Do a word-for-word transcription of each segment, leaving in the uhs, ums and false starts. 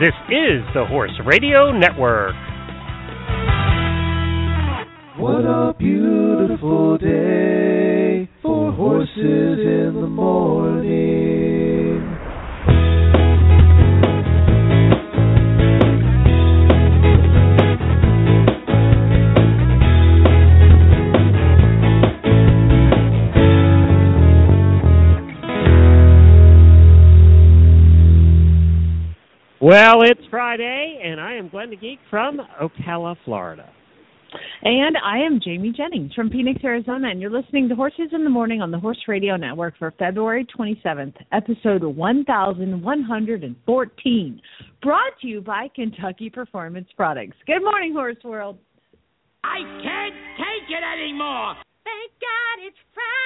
This is the Horse Radio Network. What a beautiful day for horses in the morning. Well, it's Friday, and I am Glenn the Geek from Ocala, Florida. And I am Jamie Jennings from Phoenix, Arizona, and you're listening to Horses in the Morning on the Horse Radio Network for February twenty-seventh, episode one thousand one hundred fourteen, brought to you by Kentucky Performance Products. Good morning, Horse World. I can't take it anymore. Thank God it's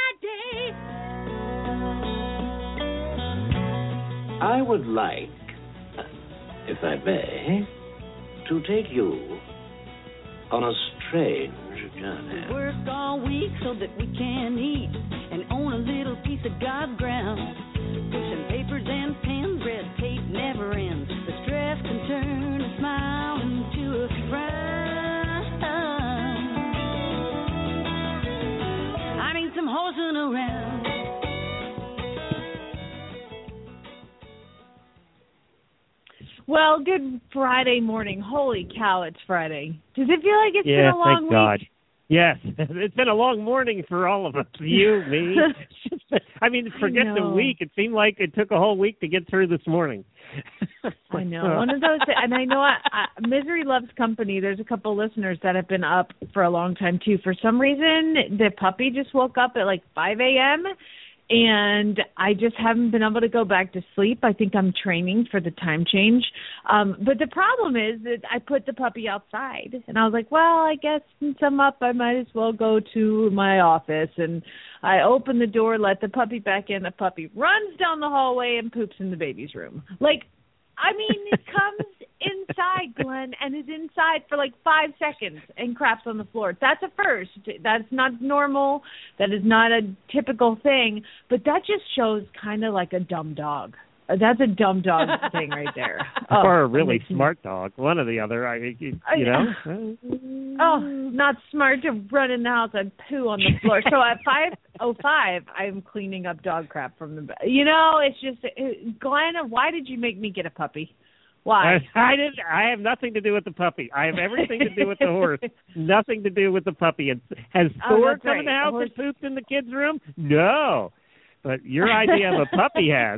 Friday. I would like, if I may, to take you on a strange journey. We work all week so that we can eat and own a little piece of God's ground. Pushing papers and pens, red tape never ends. The stress can turn a smile into a frown. I need some horsing around. Well, good Friday morning. Holy cow, it's Friday. Does it feel like it's yeah, been a long thank week? God. Yes, it's been a long morning for all of us. You, me. I mean, forget I the week. It seemed like it took a whole week to get through this morning. I know. One of those, and I know I, I, Misery Loves Company. There's a couple of listeners that have been up for a long time, too. For some reason, the puppy just woke up at like five a.m., and I just haven't been able to go back to sleep. I think I'm training for the time change. Um, but the problem is that I put the puppy outside. And I was like, well, I guess since I'm up, I might as well go to my office. And I open the door, let the puppy back in. The puppy runs down the hallway and poops in the baby's room. Like, I mean, it comes inside, Glenn, and is inside for like five seconds and craps on the floor. That's a first. That's not normal. That is not a typical thing. But that just shows kind of like a dumb dog. That's a dumb dog thing right there. Oh, or a really smart dog. One or the other. I, you, you know. Oh, not smart to run in the house and poo on the floor. So at five oh five, I'm cleaning up dog crap from the bed. You know, it's just, Glenn, why did you make me get a puppy? Why? I, I did. I have nothing to do with the puppy. I have everything to do with the horse. Nothing to do with the puppy. And has Oh, Thor that's come right. in the house The horse- and pooped in the kids' room? No. But your idea of a puppy has.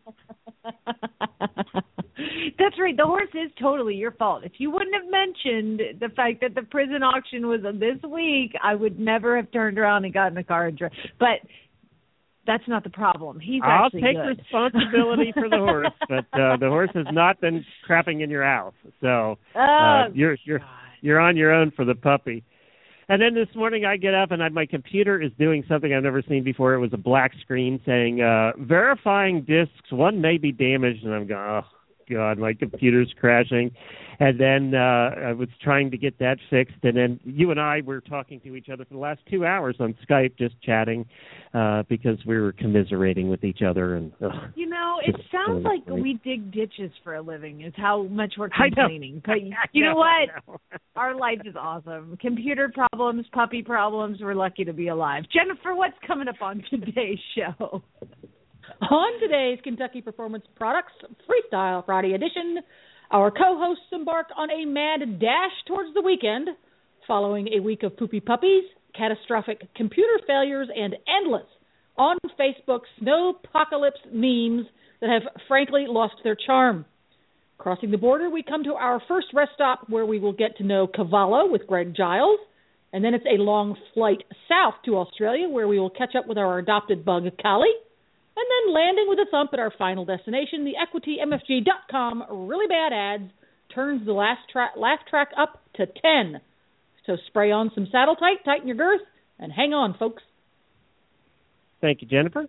That's right. The horse is totally your fault. If you wouldn't have mentioned the fact that the prison auction was this week, I would never have turned around and gotten a car and driven. But that's not the problem. He's I'll actually take good. responsibility for the horse, but uh, the horse has not been crapping in your house. So uh, Oh, you're you're you're on your own for the puppy. And then this morning I get up and I, my computer is doing something I've never seen before. It was a black screen saying, uh, verifying disks, one may be damaged. And I'm going, oh, God, my computer's crashing. And then uh, I was trying to get that fixed. And then you and I were talking to each other for the last two hours on Skype, just chatting uh, because we were commiserating with each other. And ugh, You know, it just sounds so like funny. we dig ditches for a living is how much we're I know. complaining. But you know I what? know. Our life is awesome. Computer problems, puppy problems, we're lucky to be alive. Jennifer, what's coming up on today's show? On today's Kentucky Performance Products Freestyle Friday edition, our co-hosts embark on a mad dash towards the weekend, following a week of poopy puppies, catastrophic computer failures, and endless on Facebook snowpocalypse memes that have frankly lost their charm. Crossing the border, we come to our first rest stop where we will get to know Cavallo with Greg Giles, and then it's a long flight south to Australia where we will catch up with our adopted bug, Callie. And then landing with a thump at our final destination, the equity M F G dot com Really Bad Ads turns the last tra- laugh track up to ten. So spray on some saddle tight, tighten your girth, and hang on, folks. Thank you, Jennifer.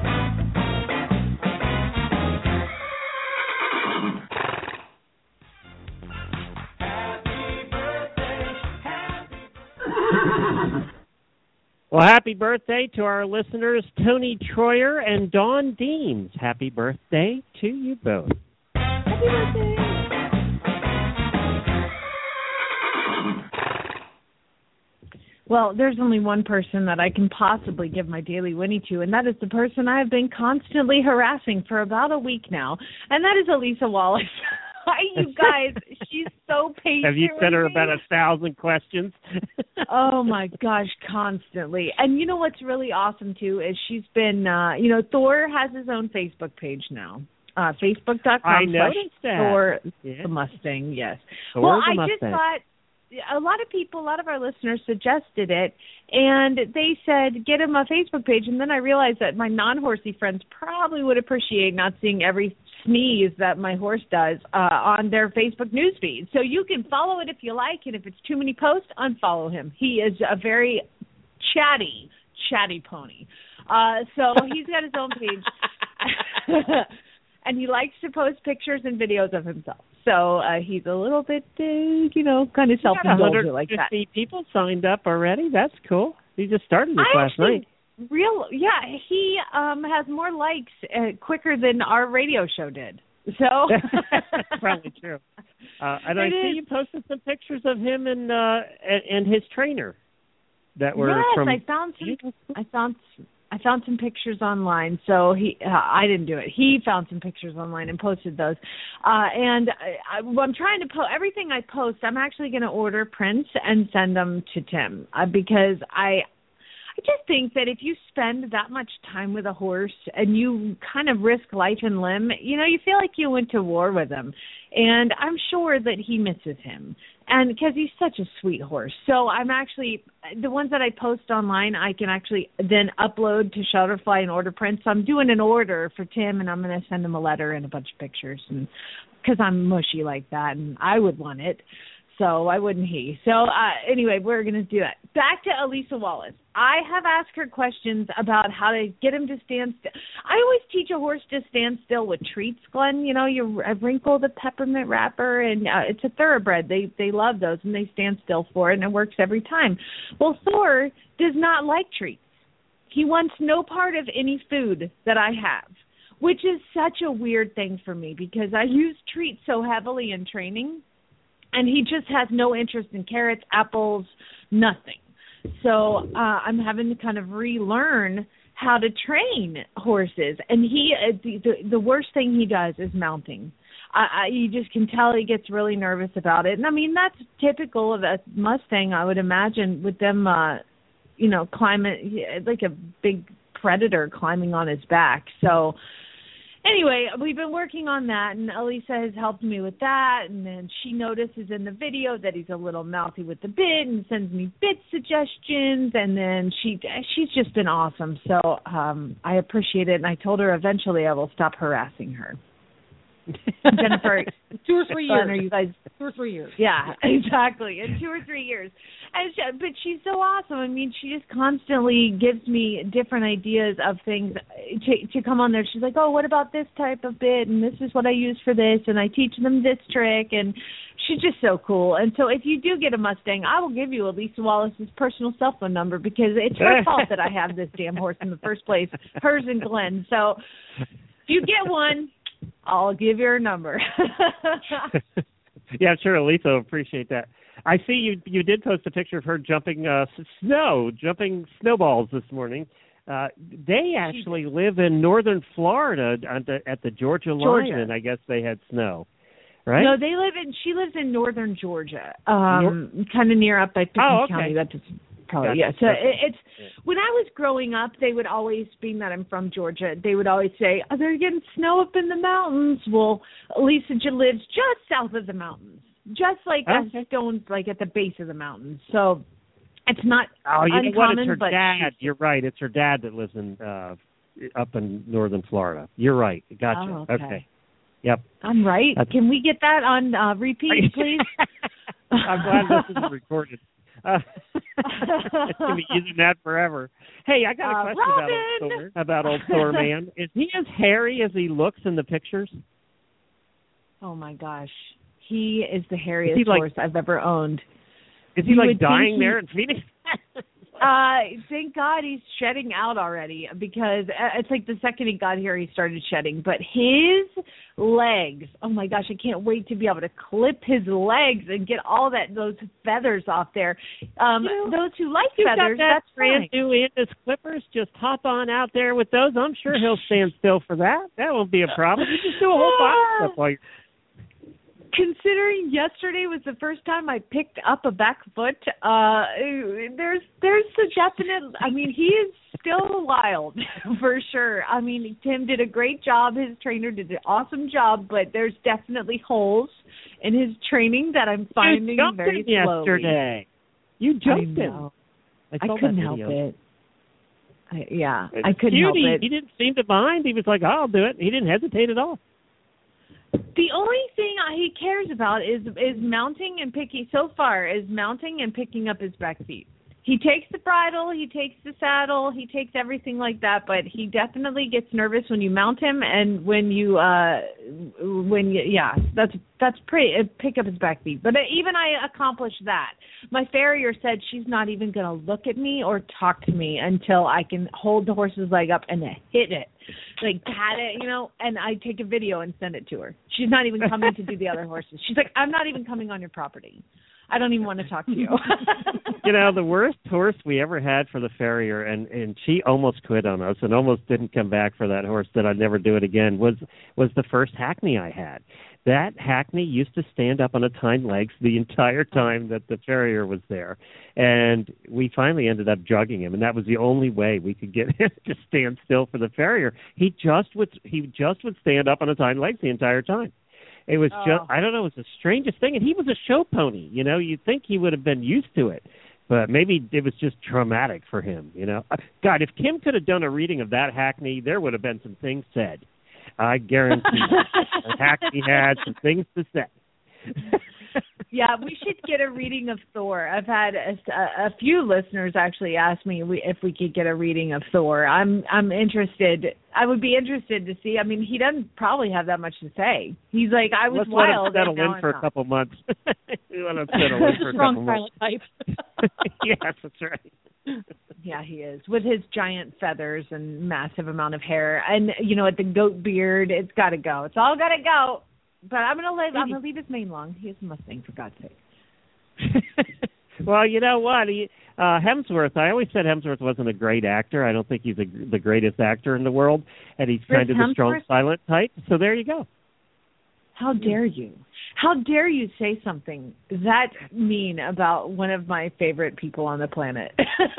Well, happy birthday to our listeners, Tony Troyer and Dawn Deans. Happy birthday to you both. Happy birthday. Well, there's only one person that I can possibly give my daily Winnie to, and that is the person I have been constantly harassing for about a week now, and that is Elisa Wallace. Hi, you guys. She's so patient. Have you sent her with me. about a thousand questions? Oh, my gosh, constantly. And you know what's really awesome, too, is she's been, uh, you know, Thor has his own Facebook page now. Uh, Facebook dot com I noticed that. Thor Yeah. the Mustang, yes. Thor well, the I Mustang. just thought a lot of people, a lot of our listeners suggested it, and they said get him a Facebook page, and then I realized that my non-horsey friends probably would appreciate not seeing every sneeze that my horse does uh, on their Facebook newsfeed. So you can follow it if you like, and if it's too many posts, unfollow him. He is a very chatty, chatty pony. Uh, so he's got his own page. And he likes to post pictures and videos of himself. So uh, he's a little bit, uh, you know, kind of self-indulgent like that. one hundred fifty people signed up already. That's cool. He just started this I last actually, night. Real, yeah, he um, has more likes uh, quicker than our radio show did. So that's probably true. Uh, and It I see is. you posted some pictures of him and uh, and, and his trainer that were yes, from. I found some. I found. I found some pictures online. So he, uh, I didn't do it. He found some pictures online and posted those. Uh, and I, I, I'm trying to post everything I post. I'm actually going to order prints and send them to Tim uh, because I. I just think that if you spend that much time with a horse and you kind of risk life and limb, you know, you feel like you went to war with him. And I'm sure that he misses him. And because he's such a sweet horse. So I'm actually, the ones that I post online, I can actually then upload to Shutterfly and order prints. So I'm doing an order for Tim, and I'm going to send him a letter and a bunch of pictures. And because I'm mushy like that, and I would want it. So why wouldn't he? So uh, anyway, we're going to do it. Back to Elisa Wallace. I have asked her questions about how to get him to stand still. I always teach a horse to stand still with treats, Glenn. You know, you wrinkle the peppermint wrapper, and uh, it's a thoroughbred. They they love those, and they stand still for it, and it works every time. Well, Thor does not like treats. He wants no part of any food that I have, which is such a weird thing for me because I use treats so heavily in training. And he just has no interest in carrots, apples, nothing. So uh, I'm having to kind of relearn how to train horses. And he, uh, the, the the worst thing he does is mounting. I, I, you just can tell he gets really nervous about it. And I mean, that's typical of a Mustang, I would imagine, with them, uh, you know, climbing, like a big predator climbing on his back. So anyway, we've been working on that, and Elisa has helped me with that, and then she notices in the video that he's a little mouthy with the bit and sends me bit suggestions, and then she she's just been awesome. So um, I appreciate it, and I told her eventually I will stop harassing her. Jennifer, two or three years. Are you guys? Two or three years. Yeah, exactly. In two or three years. And she, but she's so awesome. I mean, she just constantly gives me different ideas of things to to come on there. She's like, oh, what about this type of bit? And this is what I use for this. And I teach them this trick. And she's just so cool. And so if you do get a Mustang, I will give you Elisa Wallace's personal cell phone number because it's her fault that I have this damn horse in the first place, hers and Glenn. So if you get one, I'll give you her number. Yeah, sure. Elisa will appreciate that. I see you you did post a picture of her jumping uh, snow, jumping snowballs this morning. Uh, they actually live in northern Florida at the, at the Georgia line, Georgia. and I guess they had snow, right? No, they live in, she lives in northern Georgia, um, Nor- kind of near up by Pickens oh, okay. County. That's probably, Gotcha. yeah. So Gotcha. it, it's, when I was growing up, they would always, being that I'm from Georgia, they would always say, oh, they're getting snow up in the mountains. Well, Lisa lives just south of the mountains, just like okay. a stone's like at the base of the mountains. So it's not oh, you uncommon, know what? It's her but dad. You're right. It's her dad that lives in uh, up in northern Florida. You're right. Gotcha. Oh, okay. okay. Yep. I'm right. That's... Can we get that on uh, repeat, please? I'm glad this is recorded. Uh, it's going to be using that forever. Hey, I got a Uh, question about old, Thor, about old Thor Man. Is he as hairy as he looks in the pictures? Oh, my gosh. He is the hairiest is he like, horse I've ever owned. Is he You like would dying think there he... in Phoenix? Uh, thank God he's shedding out already, because it's like the second he got here, he started shedding. But his legs, oh my gosh, I can't wait to be able to clip his legs and get all that those feathers off there. Um, you know, those who like feathers, that that's brand new Indus clippers. Just hop on out there with those. I'm sure he'll stand still for that. That won't be a problem. You just do a whole box of stuff while you're. Considering yesterday was the first time I picked up a back foot, uh, there's there's a definite. I mean, he is still wild for sure. I mean, Tim did a great job. His trainer did an awesome job, but there's definitely holes in his training that I'm finding you jumped very him slowly. Yesterday, you jumped I him. I, I couldn't help it. I, yeah, it's I couldn't cute. help he, it. He didn't seem to mind. He was like, "I'll do it." He didn't hesitate at all. The only thing he cares about is is mounting and picking. So far, is mounting and picking up his back feet. He takes the bridle, he takes the saddle, he takes everything like that. But he definitely gets nervous when you mount him, and when you uh when you yeah that's that's pretty uh, pick up his back feet. But even I accomplished that. My farrier said she's not even going to look at me or talk to me until I can hold the horse's leg up and hit it, like pat it, you know. And I take a video and send it to her. She's not even coming to do the other horses. She's like, I'm not even coming on your property. I don't even want to talk to you. You know, the worst horse we ever had for the farrier, and, and she almost quit on us and almost didn't come back for that horse, that I'd never do it again, was was the first hackney I had. That hackney used to stand up on its hind legs the entire time that the farrier was there. And we finally ended up jugging him, and that was the only way we could get him to stand still for the farrier. He just would he just would stand up on his hind legs the entire time. It was oh. just, I don't know, it was the strangest thing. And he was a show pony, you know. You'd think he would have been used to it. But maybe it was just traumatic for him, you know. God, if Kim could have done a reading of that hackney, there would have been some things said. I guarantee you. Hackney had some things to say. Yeah, we should get a reading of Thor. I've had a, a few listeners actually ask me if we could get a reading of Thor. I'm I'm interested. I would be interested to see. I mean, he doesn't probably have that much to say. He's like, I was Let's wild. Let him settle in I'm for not. a couple months. We want to settle in for a strong couple silent months. type. Yes, that's right. Yeah, he is, with his giant feathers and massive amount of hair, and you know, at the goat beard. It's got to go. It's all got to go. But I'm gonna leave. I'm gonna leave his mane long. He has a Mustang, for God's sake. Well, you know what? He, uh, Hemsworth. I always said Hemsworth wasn't a great actor. I don't think he's a, the greatest actor in the world, and he's Chris kind of the strong, Hemsworth? silent type. So there you go. How dare you? How dare you say something that mean about one of my favorite people on the planet?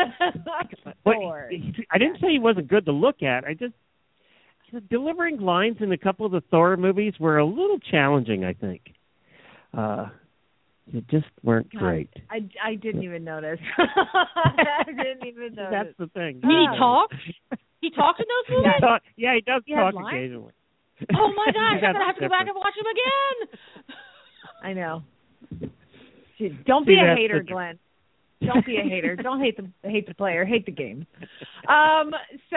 But Thor. he- I didn't say he wasn't good to look at. I just delivering lines in a couple of the Thor movies were a little challenging, I think. Uh, they just weren't God, great. I, I didn't even notice. I didn't even notice. That's the thing. You mean he talks? He talks in those movies? He talk- yeah, he does He has talk lines? occasionally. Oh my gosh, I'm That's gonna have to go back different. and watch him again. I know. Don't See, be a that's hater, the- Glenn. Don't be a hater. Don't hate the hate the player. Hate the game. Um. So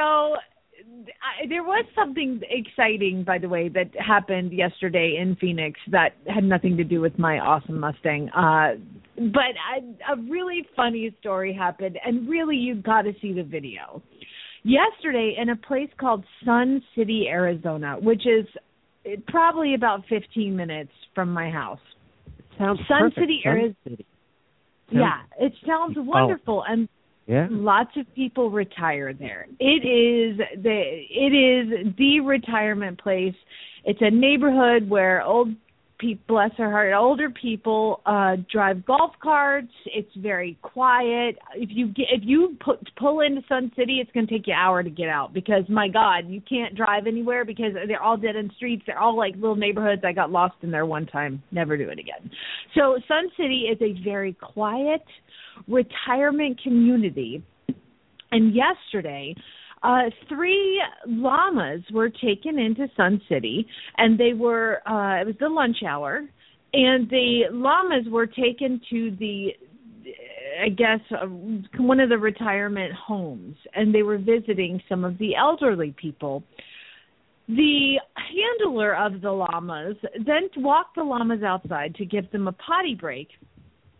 I, there was something exciting, by the way, that happened yesterday in Phoenix that had nothing to do with my awesome Mustang. Uh, but I, a really funny story happened, and really you've got to see the video. Yesterday, in a place called Sun City, Arizona, which is probably about fifteen minutes from my house. Sounds Sun perfect. City, Sun Arizona. City. Yeah, it sounds wonderful, and Yeah. lots of people retire there. It is the it is the retirement place. It's a neighborhood where old people, bless their heart, older people uh, drive golf carts. It's very quiet. If you get, if you put, pull into Sun City, it's going to take you an hour to get out because my God, you can't drive anywhere because they're all dead end streets. They're all like little neighborhoods. I got lost in there one time. Never do it again. So Sun City is a very quiet retirement community. And yesterday, uh, three llamas were taken into Sun City, and they were, uh, it was the lunch hour, and the llamas were taken to the, I guess, uh, one of the retirement homes, and they were visiting some of the elderly people. The handler of the llamas then walked the llamas outside to give them a potty break,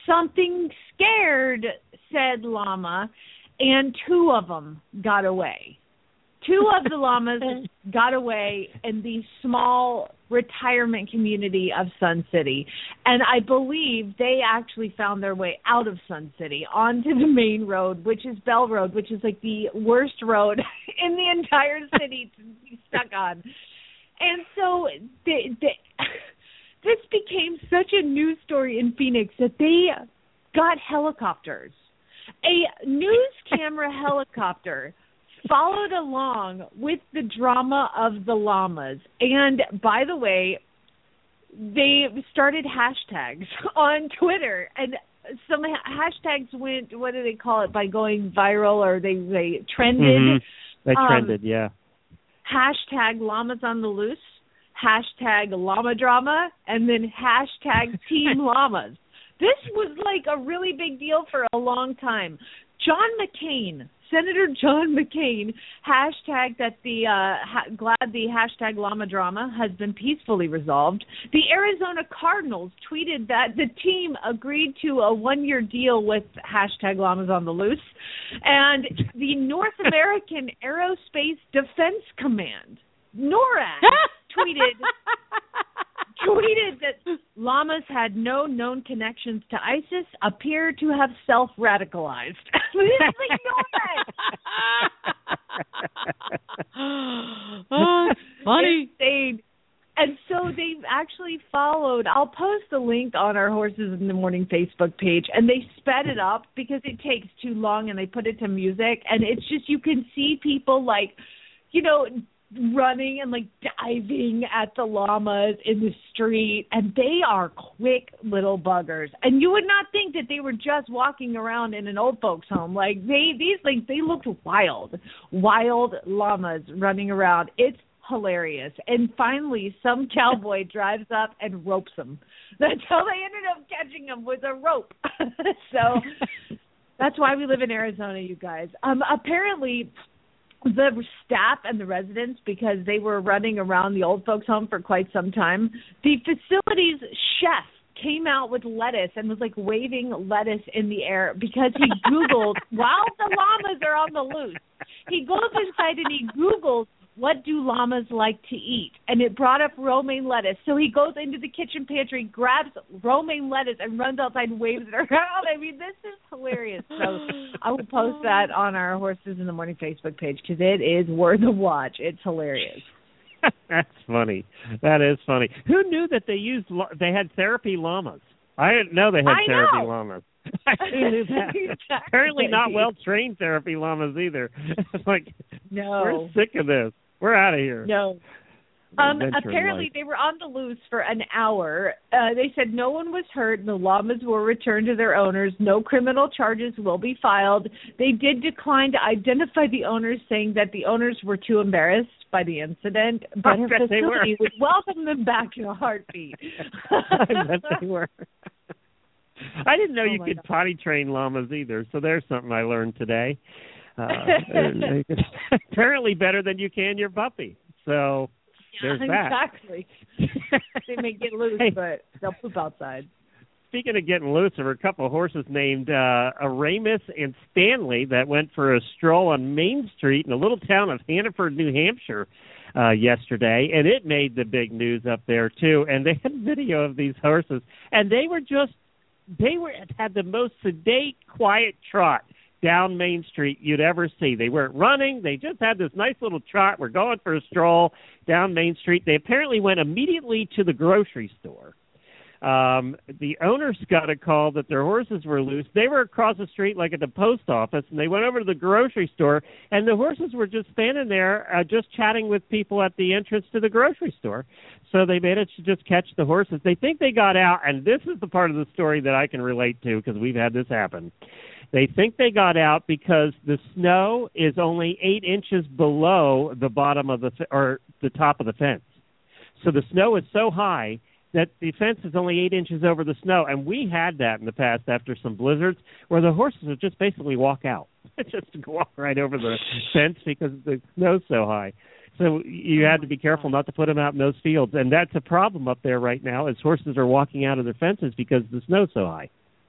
something scared said llama, and two of them got away. Two of the llamas got away in the small retirement community of Sun City. And I believe they actually found their way out of Sun City onto the main road, which is Bell Road, which is like the worst road in the entire city to be stuck on. And so they, they, this became such a news story in Phoenix that they got helicopters. A news camera helicopter followed along with the drama of the llamas. And by the way, they started hashtags on Twitter. And some hashtags went, what do they call it, by going viral, or they, they trended. Mm-hmm. They trended, um, yeah. Hashtag llamas on the loose, hashtag llama drama, and then hashtag team llamas. This was like a really big deal for a long time. John McCain, Senator John McCain, hashtagged that the, uh, ha- glad the hashtag llama drama has been peacefully resolved. The Arizona Cardinals tweeted that the team agreed to a one-year deal with hashtag llamas on the loose. And the North American Aerospace Defense Command, NORAD, tweeted... tweeted that llamas had no known connections to ISIS, appear to have self-radicalized. It's like no Oh, funny. Insane. And so they've actually followed. I'll post the link on our Horses in the Morning Facebook page, and they sped it up because it takes too long, and they put it to music, and it's just, you can see people like, you know, running and like diving at the llamas in the street, and they are quick little buggers. And you would not think that they were just walking around in an old folks home. Like they these like they looked wild, wild llamas running around. It's hilarious. And finally, some cowboy drives up and ropes them. That's how they ended up catching them, with a rope. So that's why we live in Arizona, you guys. Um, apparently, the staff and the residents, because they were running around the old folks home for quite some time, the facility's chef came out with lettuce and was like waving lettuce in the air because he Googled, while the llamas are on the loose, he goes inside and he Googles, what do llamas like to eat? And it brought up romaine lettuce. So he goes into the kitchen pantry, grabs romaine lettuce, and runs outside and waves it around. I mean, this is hilarious. So I will post that on our Horses in the Morning Facebook page because it is worth a watch. It's hilarious. That's funny. That is funny. Who knew that they used they had therapy llamas? I didn't know they had I therapy know. llamas. I knew that. Exactly. Apparently not well trained therapy llamas either. It's like, no, we're sick of this. We're out of here. No. Um, Adventure apparently, life. they were on the loose for an hour. Uh, they said no one was hurt, and the llamas were returned to their owners. No criminal charges will be filed. They did decline to identify the owners, saying that the owners were too embarrassed by the incident, but I her bet they were. facility would welcome them back in a heartbeat. I bet they were. I didn't know Oh you my could God. potty train llamas either, so there's something I learned today. Uh, apparently better than you can your puppy. So there's that. Exactly. They may get loose, Hey. but they'll poop outside. Speaking of getting loose, there were a couple of horses named uh, Aramis and Stanley that went for a stroll on Main Street in a little town of Hannaford, New Hampshire, uh, yesterday, and it made the big news up there too. And they had video of these horses, and they were just they were had the most sedate, quiet trot down Main Street you'd ever see. They weren't running. They just had this nice little trot. We're going for a stroll down Main Street. They apparently went immediately to the grocery store. Um, the owners got a call that their horses were loose. They were across the street, like at the post office, and they went over to the grocery store, and the horses were just standing there uh, just chatting with people at the entrance to the grocery store. So they managed to just catch the horses. They think they got out, and this is the part of the story that I can relate to because we've had this happen. They think they got out because the snow is only eight inches below the bottom of the or the top of the fence. So the snow is so high that the fence is only eight inches over the snow. And we had that in the past after some blizzards where the horses would just basically walk out, just walk right over the fence because the snow's so high. So you had to be careful not to put them out in those fields. And that's a problem up there right now is horses are walking out of their fences because the snow's so high.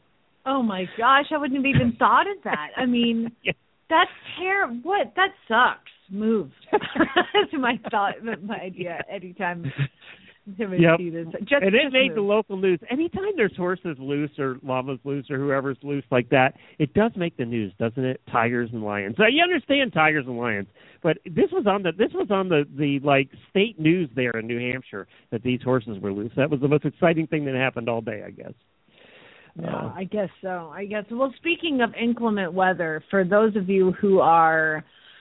Oh my gosh, I wouldn't have even thought of that. I mean, yeah. That's terrible. What? That sucks. Move. That's my thought, my idea. Anytime somebody yep. see this, just, and it just made move. the local news. Anytime there's horses loose or llamas loose or whoever's loose like that, it does make the news, doesn't it? Tigers and lions. So you understand tigers and lions, but this was on the this was on the the like state news there in New Hampshire that these horses were loose. That was the most exciting thing that happened all day, I guess. Yeah, uh, I guess so. I guess. Well, speaking of inclement weather, for those of you who are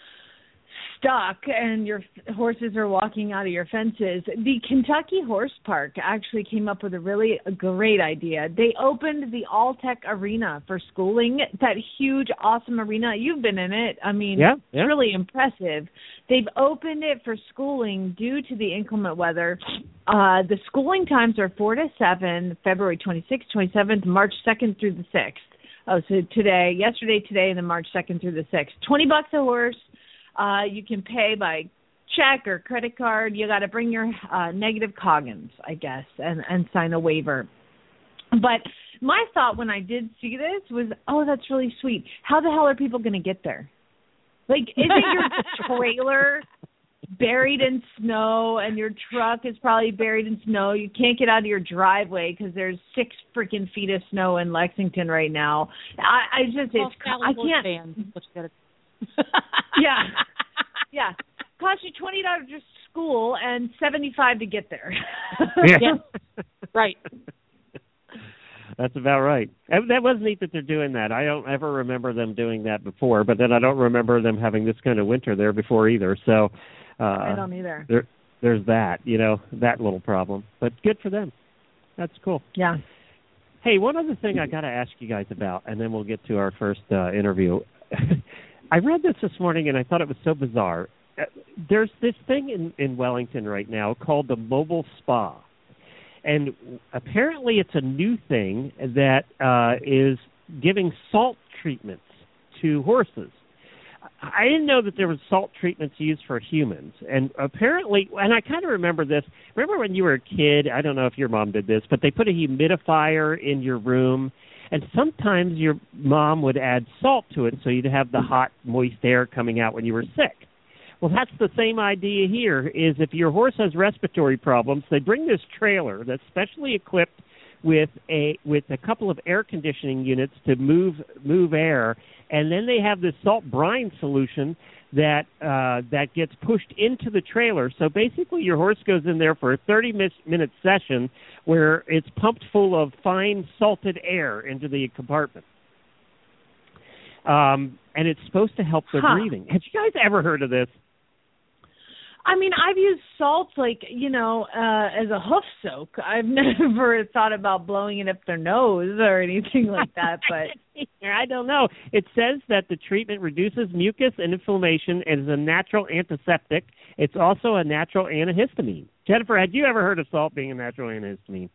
stuck and your horses are walking out of your fences, the Kentucky Horse Park actually came up with a really a great idea. They opened the Alltech Arena for schooling, that huge, awesome arena. You've been in it. I mean, yeah, yeah. It's really impressive. They've opened it for schooling due to the inclement weather. Uh, the schooling times are four to seven, February twenty-sixth, twenty-seventh, March second through the sixth. Oh, so today, yesterday, today, and then March second through the sixth. twenty bucks a horse. Uh, you can pay by check or credit card. You got to bring your uh, negative Coggins, I guess, and, and sign a waiver. But my thought when I did see this was, oh, that's really sweet. How the hell are people going to get there? Like, isn't your trailer buried in snow and your truck is probably buried in snow? You can't get out of your driveway because there's six freaking feet of snow in Lexington right now. I, I just, well, it's, I can't. yeah, yeah. Cost you twenty dollars to school and seventy-five to get there. yeah. yeah, right. That's about right. And that was neat that they're doing that. I don't ever remember them doing that before, but then I don't remember them having this kind of winter there before either. So uh, I don't either. There, there's that, you know, that little problem. But good for them. That's cool. Yeah. Hey, one other thing I got to ask you guys about, and then we'll get to our first uh, interview. I read this this morning, and I thought it was so bizarre. There's this thing in, in Wellington right now called the mobile spa. And apparently it's a new thing that uh, is giving salt treatments to horses. I didn't know that there was salt treatments used for humans. And apparently, and I kind of remember this. Remember when you were a kid, I don't know if your mom did this, but they put a humidifier in your room, and sometimes your mom would add salt to it so you'd have the hot, moist air coming out when you were sick. Well, that's the same idea here, is if your horse has respiratory problems, they bring this trailer that's specially equipped with a with a couple of air conditioning units to move move air, and then they have this salt brine solution that uh, that gets pushed into the trailer. So basically your horse goes in there for a thirty-minute session where it's pumped full of fine salted air into the compartment. Um, and it's supposed to help their huh. breathing. Have you guys ever heard of this? I mean, I've used salt, like, you know, uh, as a hoof soak. I've never thought about blowing it up their nose or anything like that, but I don't know. It says that the treatment reduces mucus and inflammation and is a natural antiseptic. It's also a natural antihistamine. Jennifer, had you ever heard of salt being a natural antihistamine?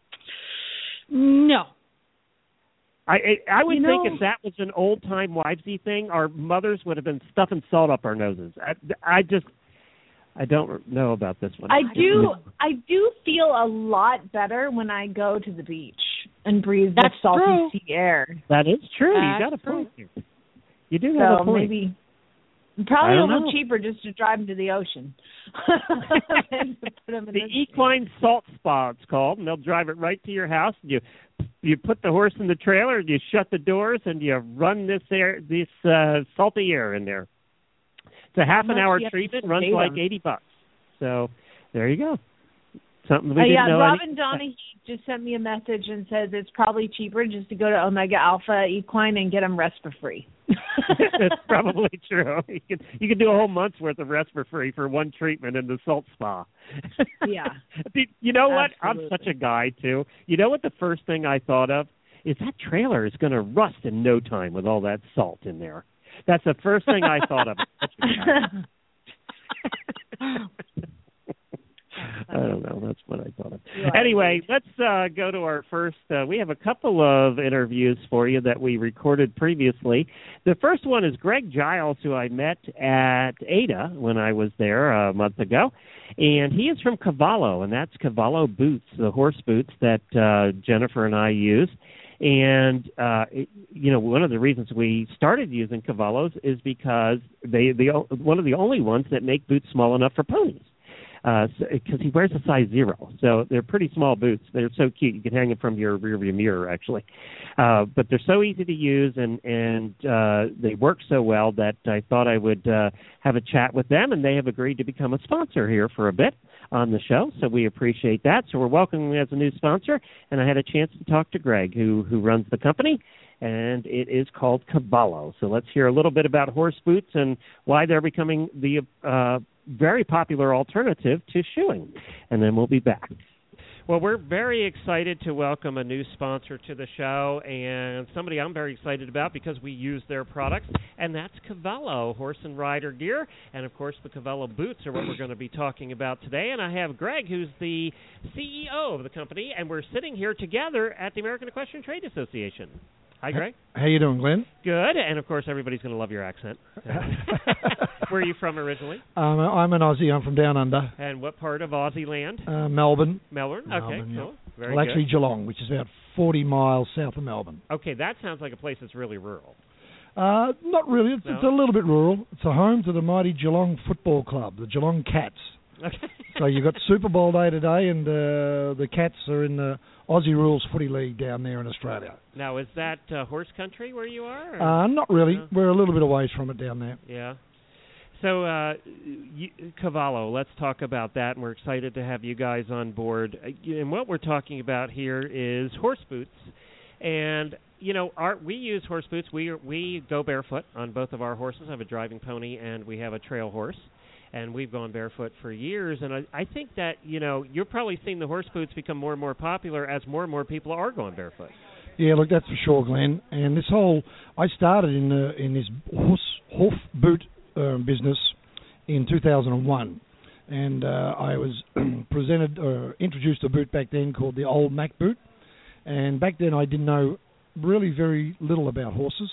No. I I, I would you think know, if that was an old-time wivesy thing, our mothers would have been stuffing salt up our noses. I, I just... I don't know about this one. I do I do feel a lot better when I go to the beach and breathe That's the salty true. sea air. That is true. That's you got a point here. You do so have a point. Maybe probably a little know. cheaper just to drive them to the ocean. And to put them in the the equine salt spa, it's called, and they'll drive it right to your house. You you put the horse in the trailer, you shut the doors, and you run this air, this uh, salty air in there. It's a half an hour treatment, runs like eighty bucks. So there you go. Something we uh, didn't yeah, know. Robin any- Donahue just sent me a message and says it's probably cheaper just to go to Omega Alpha Equine and get them Respa free. That's probably true. You could you could do a whole month's worth of Respa free for one treatment in the salt spa. Yeah. You know what? Absolutely. I'm such a guy too. You know what the first thing I thought of is that trailer is going to rust in no time with all that salt in there. That's the first thing I thought of. I don't know. That's what I thought of. Right. Anyway, let's uh, go to our first. Uh, we have a couple of interviews for you that we recorded previously. The first one is Greg Giles, who I met at Ada when I was there a month ago. And he is from Cavallo, and that's Cavallo Boots, the horse boots that uh, Jennifer and I use. And, uh, it, you know, one of the reasons we started using Cavallos is because they, they one of the only ones that make boots small enough for ponies. Because uh, so, he wears a size zero, so they're pretty small boots. They're so cute. You can hang them from your rearview mirror, actually. Uh, but they're so easy to use, and and uh, they work so well that I thought I would uh, have a chat with them, and they have agreed to become a sponsor here for a bit on the show. So we appreciate that. So we're welcoming them as a new sponsor, and I had a chance to talk to Greg, who who runs the company, and it is called Cavallo. So let's hear a little bit about horse boots and why they're becoming the uh, very popular alternative to shoeing, and then we'll be back. Well, we're very excited to welcome a new sponsor to the show, and somebody I'm very excited about because we use their products, and that's Cavallo Horse and Rider Gear, and of course the Cavallo boots are what we're going to be talking about today. And I have Greg, who's the C E O of the company, and we're sitting here together at the American Equestrian Trade Association. Hi, Greg. How you doing, Glenn? Good, and of course everybody's going to love your accent. Where are you from originally? Um, I'm an Aussie. I'm from down under. And what part of Aussie land? Uh, Melbourne. Melbourne? Melbourne, okay, yeah. cool. Very well, good. actually Geelong, which is about forty miles south of Melbourne. Okay, that sounds like a place that's really rural. Uh, not really. It's, no? it's a little bit rural. It's a home to the mighty Geelong Football Club, the Geelong Cats. Okay. So you've got Super Bowl day today, and uh, the Cats are in the Aussie Rules Footy League down there in Australia. Now, is that uh, horse country where you are? Or? Uh, not really. No? We're a little bit away from it down there. Yeah. So, uh, you, Cavallo, let's talk about that, and we're excited to have you guys on board. And what we're talking about here is horse boots. And, you know, our, we use horse boots. We we go barefoot on both of our horses. I have a driving pony, and we have a trail horse. And we've gone barefoot for years, and I, I think that, you know, you're probably seeing the horse boots become more and more popular as more and more people are going barefoot. Yeah, look, that's for sure, Glenn. And this whole, I started in uh, in this horse hoof boot um, business in two thousand one, and uh, I was presented or uh, introduced to a boot back then called the Old Mac boot, and back then I didn't know really very little about horses.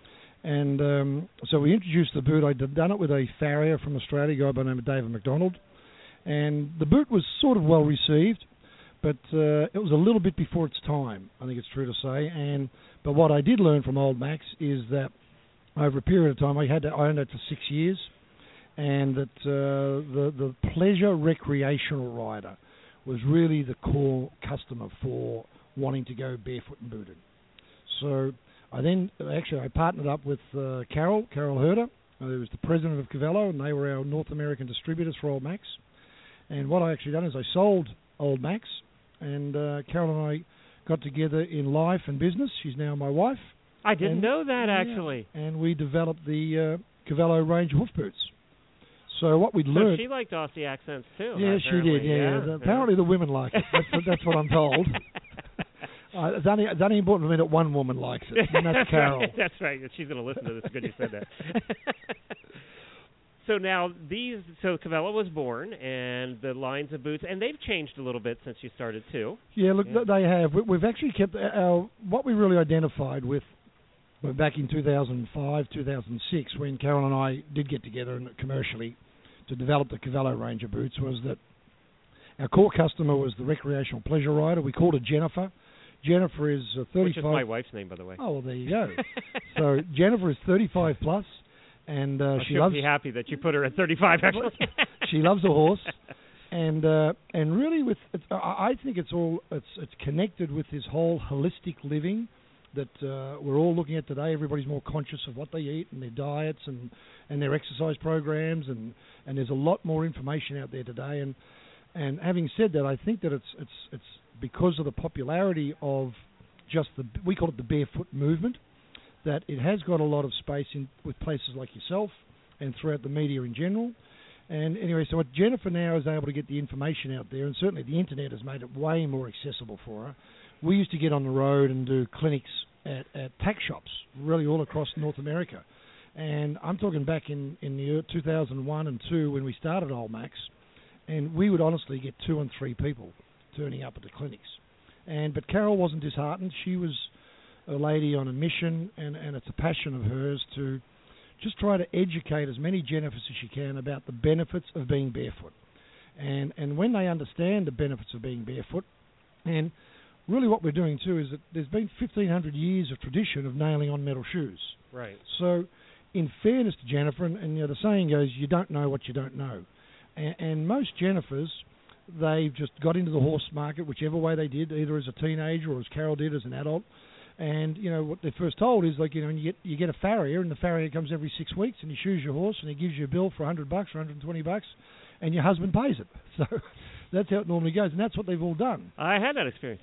And um, so we introduced the boot. I'd done it with a farrier from Australia, a guy by the name of David McDonald. And the boot was sort of well received, but uh, it was a little bit before its time, I think it's true to say. And But what I did learn from Old Max is that over a period of time, I had to, I owned it for six years, and that uh, the, the pleasure recreational rider was really the core customer for wanting to go barefoot and booted. So I then, actually, I partnered up with uh, Carol, Carol Herder, who was the president of Cavallo, and they were our North American distributors for Old Max. And what I actually done is I sold Old Max, and uh, Carol and I got together in life and business. She's now my wife. I didn't and, know that, yeah, actually. And we developed the uh, Cavallo range of hoof boots. So what we'd so learned... she liked Aussie accents, too. Yeah, she did, yeah. yeah. yeah. The, apparently the women like it. That's, that's what I'm told. Uh, it's, only, it's only important for me that one woman likes it, and that's, that's Carol. Right. That's right. She's going to listen to this. Good you said that. So now these, so Cavallo was born, and the lines of boots, and they've changed a little bit since you started too. Yeah, look, yeah. they have. We, we've actually kept our, what we really identified with back in two thousand five, two thousand six, when Carol and I did get together and commercially to develop the Cavallo range of boots, was that our core customer was the recreational pleasure rider. We called her Jennifer. Jennifer is uh, thirty-five. Which is my wife's name, by the way. Oh, well, there you go. So Jennifer is thirty-five plus, and uh, well, she she'll loves. be happy that you put her at thirty-five. Actually, she loves a horse, and uh, and really, with it's, I think it's all it's it's connected with this whole holistic living that uh, we're all looking at today. Everybody's more conscious of what they eat and their diets and, and their exercise programs, and, and there's a lot more information out there today. And and having said that, I think that it's it's it's because of the popularity of just the, we call it the barefoot movement, that it has got a lot of space in with places like yourself and throughout the media in general. And anyway, so what Jennifer now is able to get the information out there, and certainly the internet has made it way more accessible for her. We used to get on the road and do clinics at, at tack shops, really all across North America. And I'm talking back in, in the year two thousand one and two when we started Old Max, and we would honestly get two and three people turning up at the clinics. And but Carol wasn't disheartened. She was a lady on a mission, and, and it's a passion of hers to just try to educate as many Jennifers as she can about the benefits of being barefoot. And and when they understand the benefits of being barefoot, and really what we're doing too is that there's been fifteen hundred years of tradition of nailing on metal shoes. Right. So, in fairness to Jennifer, and, and you know, the saying goes, you don't know what you don't know. And, and most Jennifers, they've just got into the horse market, whichever way they did, either as a teenager or as Carol did as an adult. And, you know, what they're first told is, like, you know, you get you get a farrier, and the farrier comes every six weeks, and he shoes your horse, and he gives you a bill for one hundred bucks or one hundred twenty bucks, and your husband pays it. So that's how it normally goes, and that's what they've all done. I had that experience.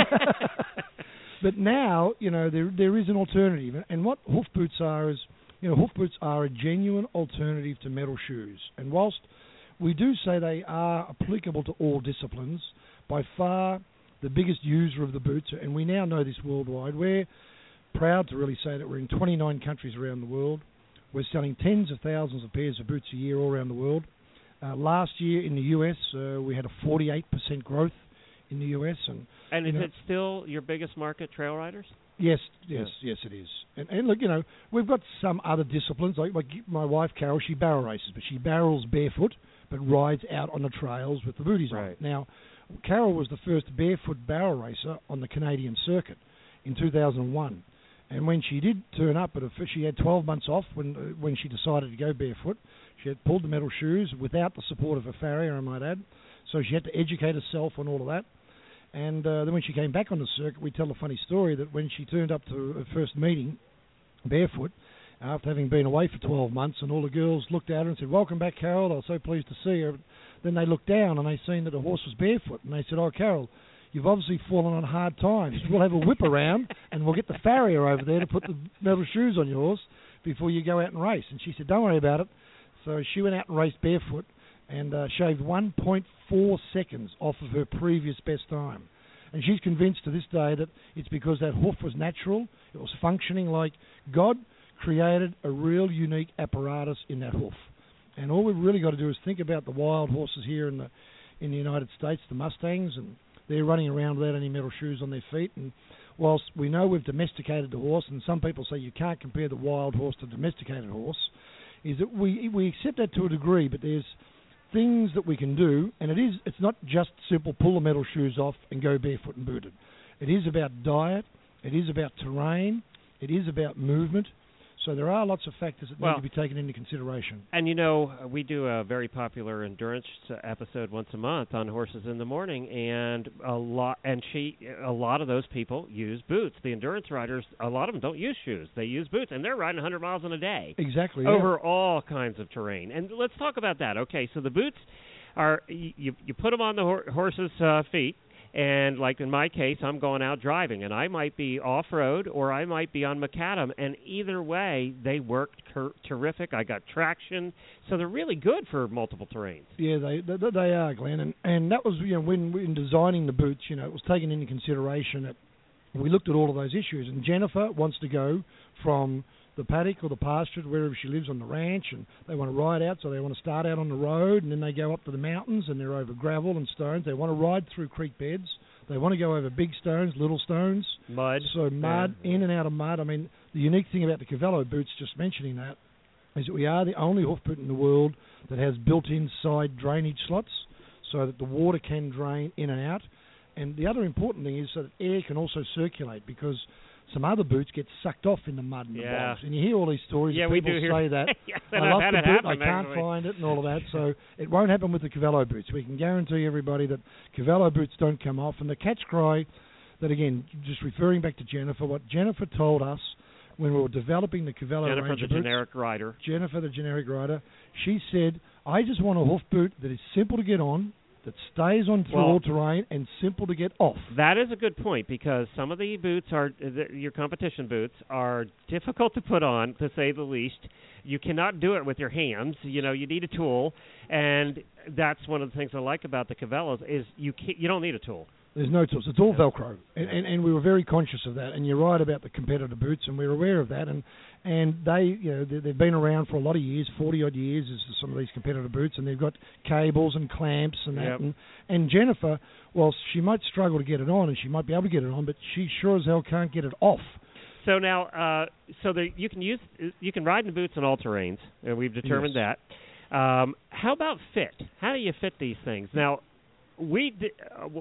But now, you know, there there is an alternative. And what hoof boots are is, you know, hoof boots are a genuine alternative to metal shoes. And whilst we do say they are applicable to all disciplines, by far the biggest user of the boots, and we now know this worldwide. We're proud to really say that we're in twenty-nine countries around the world. We're selling tens of thousands of pairs of boots a year all around the world. Uh, last year in the U S, uh, we had a forty-eight percent growth in the U S. And, and is know, it still your biggest market, trail riders? Yes, yes, yeah. yes, it is. And, and look, you know, we've got some other disciplines. Like, like my wife, Carol, she barrel races, but she barrels barefoot, but rides out on the trails with the booties right. on. Now, Carol was the first barefoot barrel racer on the Canadian circuit in two thousand one. And when she did turn up, at a, she had twelve months off when uh, when she decided to go barefoot. She had pulled the metal shoes without the support of a farrier, I might add. So she had to educate herself on all of that. And uh, then when she came back on the circuit, we tell a funny story that when she turned up to her first meeting barefoot, after having been away for twelve months, and all the girls looked at her and said, "Welcome back, Carol. I was so pleased to see her." Then they looked down and they seen that the horse was barefoot, and they said, "Oh, Carol, you've obviously fallen on hard times. We'll have a whip around, and we'll get the farrier over there to put the metal shoes on your horse before you go out and race." And she said, "Don't worry about it." So she went out and raced barefoot and uh, shaved one point four seconds off of her previous best time. And she's convinced to this day that it's because that hoof was natural, it was functioning like God created a real unique apparatus in that hoof. And all we've really got to do is think about the wild horses here in the in the United States, the Mustangs, and they're running around without any metal shoes on their feet. And whilst we know we've domesticated the horse, and some people say you can't compare the wild horse to the domesticated horse, is that we we accept that to a degree, but there's things that we can do, and it is it's not just simple pull the metal shoes off and go barefoot and booted. It is about diet, it is about terrain, it is about movement. So there are lots of factors that well, need to be taken into consideration. And you know, we do a very popular endurance episode once a month on horses in the morning, and a lot and she a lot of those people use boots. The endurance riders, a lot of them don't use shoes; they use boots, and they're riding one hundred miles in a day. Exactly. Over yeah. all kinds of terrain. And let's talk about that. Okay, so the boots are you you put them on the hor- horse's uh, feet. And like in my case, I'm going out driving, and I might be off-road or I might be on macadam, and either way, they work ter- terrific. I got traction, so they're really good for multiple terrains. Yeah, they they, they are, Glenn, and and that was, you know, when in designing the boots, you know, it was taken into consideration that we looked at all of those issues. And Jennifer wants to go from the paddock or the pasture, wherever she lives on the ranch, and they want to ride out, so they want to start out on the road, and then they go up to the mountains, and they're over gravel and stones. They want to ride through creek beds. They want to go over big stones, little stones. Mud. So mud, yeah. in and out of mud. I mean, the unique thing about the Cavallo boots, just mentioning that, is that we are the only hoof boot in the world that has built-in side drainage slots, so that the water can drain in and out. And the other important thing is so that air can also circulate, because some other boots get sucked off in the mud and yeah. the bogs. And you hear all these stories yeah, of people we do say hear. that. yes, I and love I've the had it boot, happen, I can't actually. find it and all of that. So it won't happen with the Cavallo boots. We can guarantee everybody that Cavallo boots don't come off. And the catch cry that, again, just referring back to Jennifer, what Jennifer told us when we were developing the Cavallo Jennifer, range the of boots, generic rider. Jennifer, the generic rider, she said, I just want a hoof boot that is simple to get on, that stays on through well, all terrain, and simple to get off. That is a good point, because some of the boots are, the, your competition boots, are difficult to put on, to say the least. You cannot do it with your hands. You know, you need a tool, and that's one of the things I like about the Cavallos is you can't, you don't need a tool. There's no tools. It's all Velcro, and, and and we were very conscious of that. And you're right about the competitor boots, and we're aware of that. And and they, you know, they've been around for a lot of years, forty odd years, is some of these competitor boots, and they've got cables and clamps and that. Yep. And, and Jennifer, whilst she might struggle to get it on, and she might be able to get it on, but she sure as hell can't get it off. So now, uh, so the, you can use, you can ride in the boots on all terrains, and we've determined yes. that. Um, how about fit? How do you fit these things? Now, we. D- uh,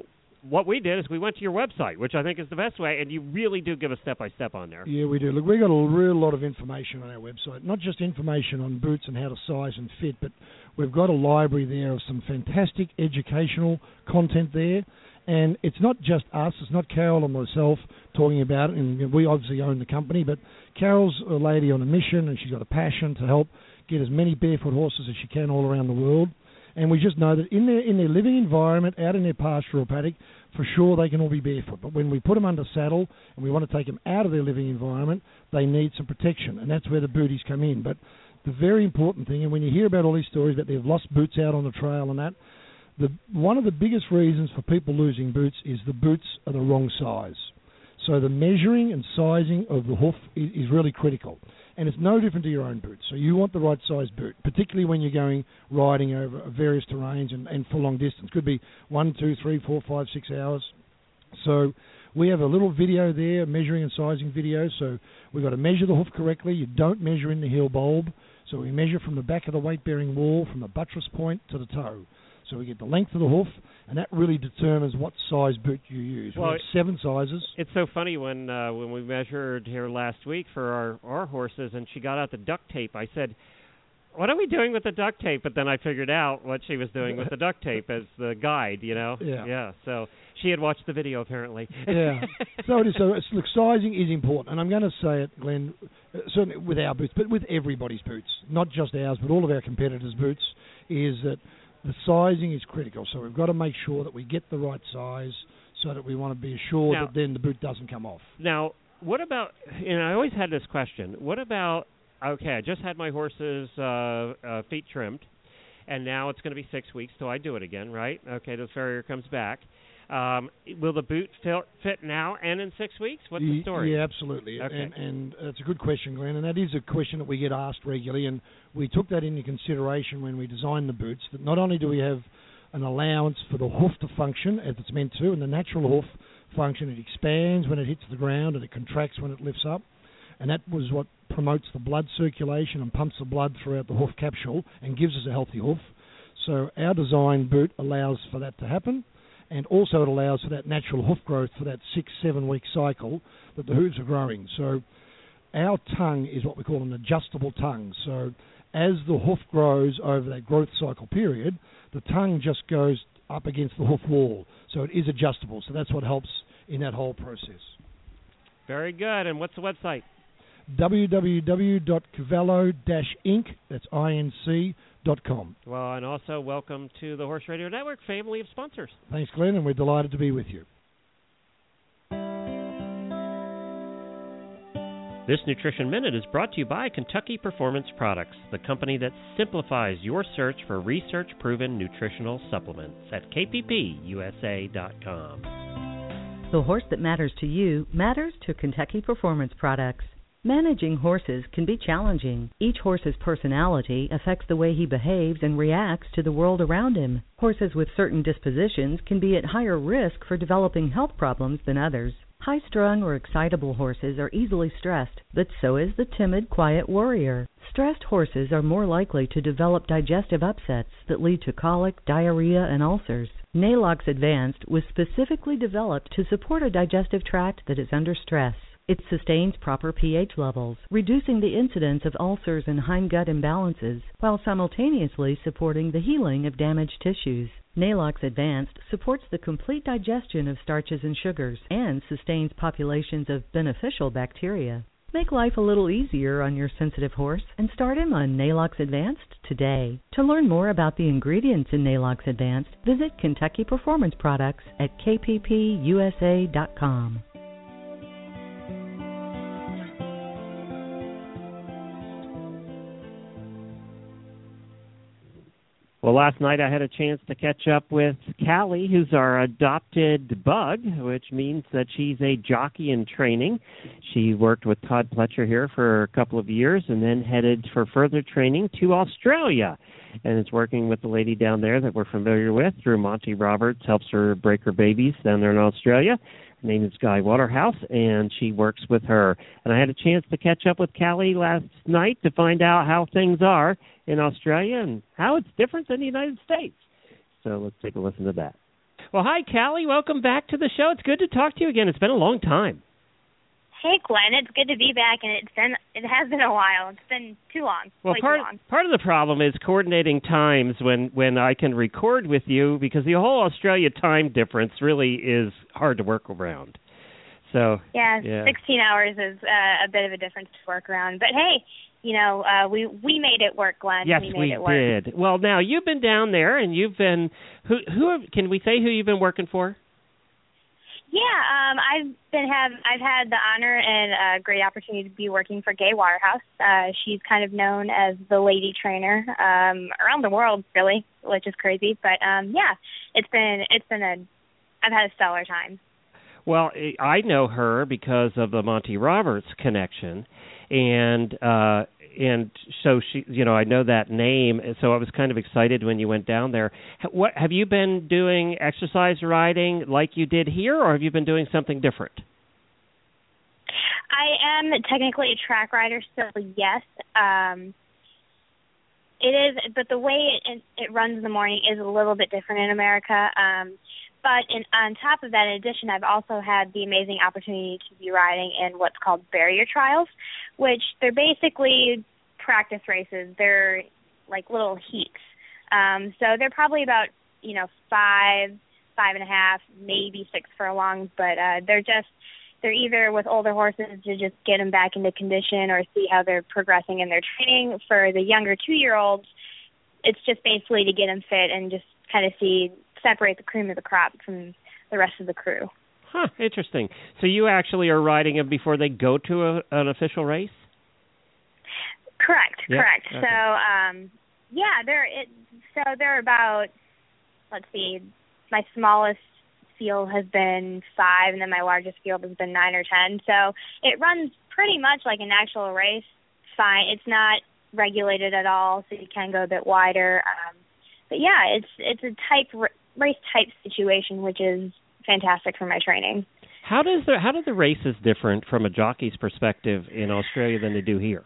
what we did is we went to your website, which I think is the best way, and you really do give a step-by-step on there. Yeah, we do. Look, we've got a real lot of information on our website, not just information on boots and how to size and fit, but we've got a library there of some fantastic educational content there. And it's not just us, it's not Carol and myself talking about it, and we obviously own the company, but Carol's a lady on a mission, and she's got a passion to help get as many barefoot horses as she can all around the world. And we just know that in their in their living environment, out in their pastoral paddock, for sure they can all be barefoot. But when we put them under saddle and we want to take them out of their living environment, they need some protection, and that's where the booties come in. But the very important thing, and when you hear about all these stories that they've lost boots out on the trail and that, the one of the biggest reasons for people losing boots is the boots are the wrong size. So the measuring and sizing of the hoof is, is really critical. And it's no different to your own boots. So you want the right size boot, particularly when you're going riding over various terrains and, and for long distance. Could be one, two, three, four, five, six hours. So we have a little video there, measuring and sizing video. So we've got to measure the hoof correctly. You don't measure in the heel bulb. So we measure from the back of the weight-bearing wall, from the buttress point to the toe. So we get the length of the hoof, and that really determines what size boot you use. Well, we have seven sizes. It's so funny when uh, when we measured here last week for our, our horses, and she got out the duct tape. I said, what are we doing with the duct tape? But then I figured out what she was doing with the duct tape as the guide, you know? Yeah. Yeah, so she had watched the video, apparently. Yeah. So it is. So it's, look, sizing is important. And I'm going to say it, Glenn, uh, certainly with our boots, but with everybody's boots, not just ours, but all of our competitors' boots, is that the sizing is critical. So we've got to make sure that we get the right size so that we want to be assured now, that then the boot doesn't come off. Now, what about, and I always had this question, what about, okay, I just had my horse's uh, uh, feet trimmed, and now it's going to be six weeks till I do it again, right? Okay, the farrier comes back. Um, will the boot fit, fit now and in six weeks? What's the story? Yeah, absolutely. Okay. And, and that's a good question, Glenn, and that is a question that we get asked regularly, and we took that into consideration when we designed the boots, that not only do we have an allowance for the hoof to function as it's meant to, and the natural hoof function, it expands when it hits the ground and it contracts when it lifts up, and that was what promotes the blood circulation and pumps the blood throughout the hoof capsule and gives us a healthy hoof. So our design boot allows for that to happen. And also it allows for that natural hoof growth for that six, seven-week cycle that the hooves are growing. So our tongue is what we call an adjustable tongue. So as the hoof grows over that growth cycle period, the tongue just goes up against the hoof wall. So it is adjustable. So that's what helps in that whole process. Very good. And what's the website? w w w dot cavallo dash inc, that's I N C, dot com. Well, and also welcome to the Horse Radio Network family of sponsors. Thanks, Glenn, and we're delighted to be with you. This Nutrition Minute is brought to you by Kentucky Performance Products, the company that simplifies your search for research-proven nutritional supplements at K P P U S A dot com. The horse that matters to you matters to Kentucky Performance Products. Managing horses can be challenging. Each horse's personality affects the way he behaves and reacts to the world around him. Horses with certain dispositions can be at higher risk for developing health problems than others. High-strung or excitable horses are easily stressed, but so is the timid, quiet warrior. Stressed horses are more likely to develop digestive upsets that lead to colic, diarrhea, and ulcers. Nalox Advanced was specifically developed to support a digestive tract that is under stress. It sustains proper pH levels, reducing the incidence of ulcers and hindgut imbalances, while simultaneously supporting the healing of damaged tissues. Nalox Advanced supports the complete digestion of starches and sugars and sustains populations of beneficial bacteria. Make life a little easier on your sensitive horse and start him on Nalox Advanced today. To learn more about the ingredients in Nalox Advanced, visit Kentucky Performance Products at K P P U S A dot com. Well, last night I had a chance to catch up with Callie, who's our adopted bug, which means that she's a jockey in training. She worked with Todd Pletcher here for a couple of years and then headed for further training to Australia. And is working with the lady down there that we're familiar with, Drew Monty Roberts, helps her break her babies down there in Australia. Her name is Guy Waterhouse, and she works with her. And I had a chance to catch up with Callie last night to find out how things are in Australia and how it's different than the United States. So let's take a listen to that. Well, hi, Callie. Welcome back to the show. It's good to talk to you again. It's been a long time. Hey, Glenn. It's good to be back, and it's been it has been a while. It's been too long. Well, Way part too long. part of the problem is coordinating times when, when I can record with you, because the whole Australia time difference really is hard to work around. So Yeah, yeah. sixteen hours is uh, a bit of a difference to work around. But hey, you know, uh, we we made it work, Glenn. Yes, we made we it work. did. Well, now you've been down there, and you've been who who have, can we say who you've been working for? Yeah, um, I've been have I've had the honor and a great opportunity to be working for Gay Waterhouse. Uh, she's kind of known as the lady trainer um, around the world, really, which is crazy. But um, yeah, it's been it's been a I've had a stellar time. Well, I know her because of the Monty Roberts connection, and uh, and so she, you know, I know that name, so I was kind of excited when you went down there. What have you been doing? Exercise riding like you did here, or have you been doing something different? I am technically a track rider still, yes. Um, it is, but the way it, it runs in the morning is a little bit different in America. Um, but in, on top of that, in addition, I've also had the amazing opportunity to be riding in what's called barrier trials, which they're basically practice races. They're like little heats. Um, so they're probably about, you know, five, five and a half, maybe six furlongs, but uh, they're just, they're either with older horses to just get them back into condition or see how they're progressing in their training. For the younger two-year-olds, it's just basically to get them fit and just kind of see, separate the cream of the crop from the rest of the crew. Huh, interesting. So you actually are riding them before they go to a, an official race? Correct, Yep. correct. Okay. So, um, yeah, they're it. So they're about, let's see, my smallest field has been five, and then my largest field has been nine or ten. So it runs pretty much like an actual race. Fine, it's not regulated at all, so you can go a bit wider. Um, but yeah, it's it's a type race type situation, which is fantastic for my training. How does the how do the races different from a jockey's perspective in Australia than they do here?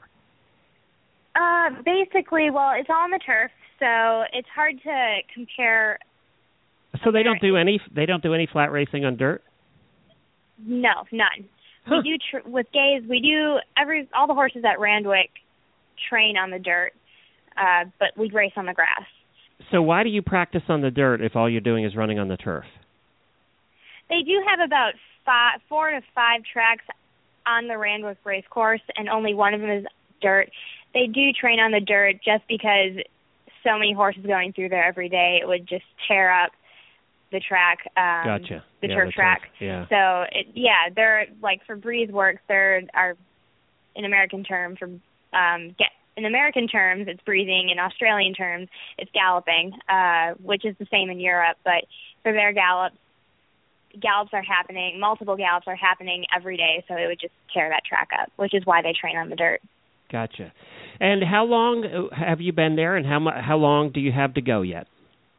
Uh, basically, well, it's on the turf, so it's hard to compare. So they don't do any they don't do any flat racing on dirt? No, none. Huh. We do tr- with gays. We do every all the horses at Randwick train on the dirt, uh, but we race on the grass. So why do you practice on the dirt if all you're doing is running on the turf? They do have about five, four to five tracks on the Randwick race course, and only one of them is dirt. They do train on the dirt just because so many horses going through there every day, it would just tear up the track, um, Gotcha. the Yeah, turf the track. turf, yeah. So, it, yeah, they're, like, for breeze works, they're, are, in American terms, for, um, get, in American terms, it's breathing. In Australian terms, it's galloping, uh, which is the same in Europe. But for their gallops, gallops are happening, multiple gallops are happening every day, so it would just tear that track up, which is why they train on the dirt. Gotcha. And how long have you been there, and how mu- how long do you have to go yet?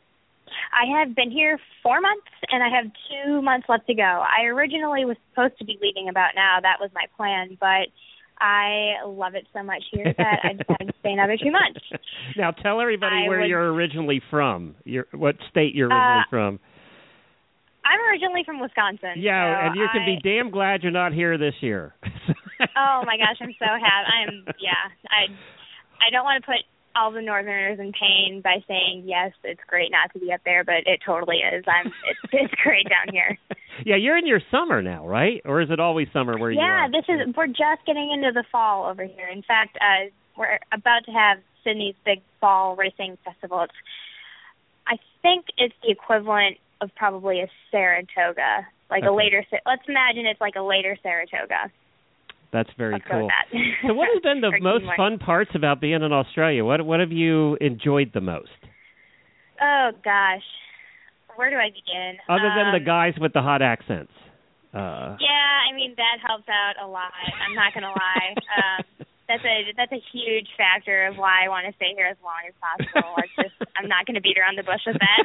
I have been here four months, and I have two months left to go. I originally was supposed to be leaving about now. That was my plan, but I love it so much here that I decided to stay another two months. Now, tell everybody I where would, you're originally from, your, what state you're originally uh, from. I'm originally from Wisconsin. Yeah, so and you can I, be damn glad you're not here this year. Oh, my gosh, I'm so happy. I'm, yeah, I, I don't want to put all the Northerners in pain by saying, yes, it's great not to be up there, but it totally is. I'm. It's, it's great down here. Yeah, you're in your summer now, right? Or is it always summer where you Yeah, are? this is. We're just getting into the fall over here. In fact, uh, we're about to have Sydney's big fall racing festival. It's, I think it's the equivalent of probably a Saratoga, like Okay. a later. Let's imagine it's like a later Saratoga. That's very Let's go cool. with that. So what has been the For most teamwork. fun parts about being in Australia? What what have you enjoyed the most? Oh gosh, where do I begin? Other than the Um, guys with the hot accents. Uh, Yeah, I mean that helps out a lot. I'm not gonna lie. Um, that's a that's a huge factor of why I want to stay here as long as possible. It's just I'm not gonna beat around the bush with that.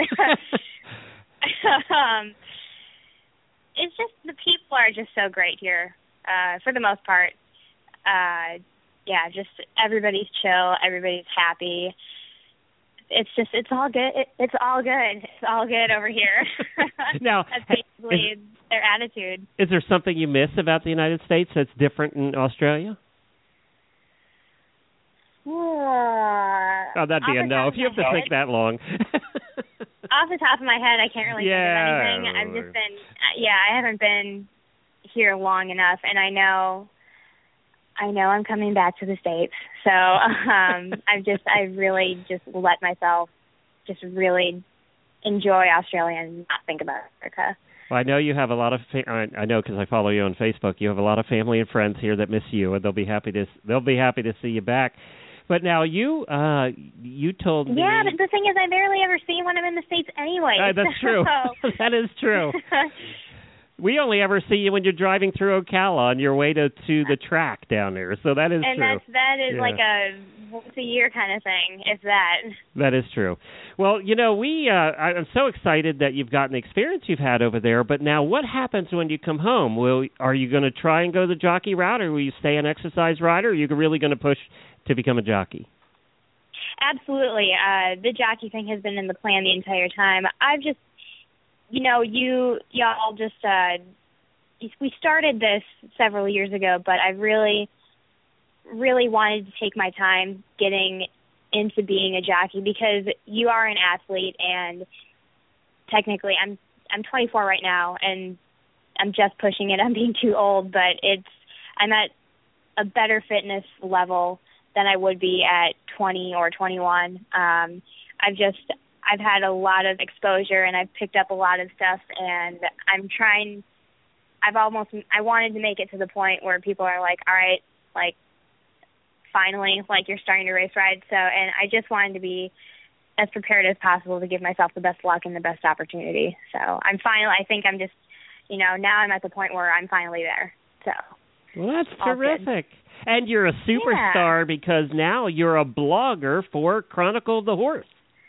um, it's just the people are just so great here, uh, for the most part. Uh, yeah, just everybody's chill, everybody's happy. it's just it's all good. It, it's all good. It's all good over here. Now, that's basically is, their attitude. Is there something you miss about the United States that's different in Australia? Uh, oh, that'd be a no. If you have to think that long. Off the top of my head, I can't really yeah. think of anything. I've just been, yeah, I haven't been here long enough, and I know, I know I'm coming back to the States. So um, I've just, I really just let myself just really enjoy Australia and not think about America. Well, I know you have a lot of. Fa- I know because I follow you on Facebook. You have a lot of family and friends here that miss you, and they'll be happy to. They'll be happy to see you back. But now you, uh, you told me. Yeah, but the thing is, I barely ever see when I'm in the States anyway. Uh, that's so. true. That is true. We only ever see you when you're driving through Ocala on your way to to the track down there. So that is and true. And that's that is yeah. like a once a year kind of thing, if that. That is true. Well, you know, we. Uh, I'm so excited that you've gotten the experience you've had over there. But now, what happens when you come home? Will are you going to try and go the jockey route, or will you stay an exercise rider? Or are you really going to push to become a jockey? Absolutely. Uh, the jockey thing has been in the plan the entire time. I've just, you know, you y'all just uh, we started this several years ago, but I really, really wanted to take my time getting into being a jockey because you are an athlete, and technically, I'm I'm twenty-four right now, and I'm just pushing it. I'm being too old, but it's I'm at a better fitness level than I would be at twenty or twenty-one. Um, I've just, I've had a lot of exposure and I've picked up a lot of stuff, and I'm trying, I've almost, I wanted to make it to the point where people are like, all right, like, finally, like, you're starting to race ride. So, and I just wanted to be as prepared as possible to give myself the best luck and the best opportunity. So I'm finally, I think I'm just, you know, now I'm at the point where I'm finally there. So. Well, that's terrific. Good. And you're a superstar yeah. because now you're a blogger for Chronicle of the Horse.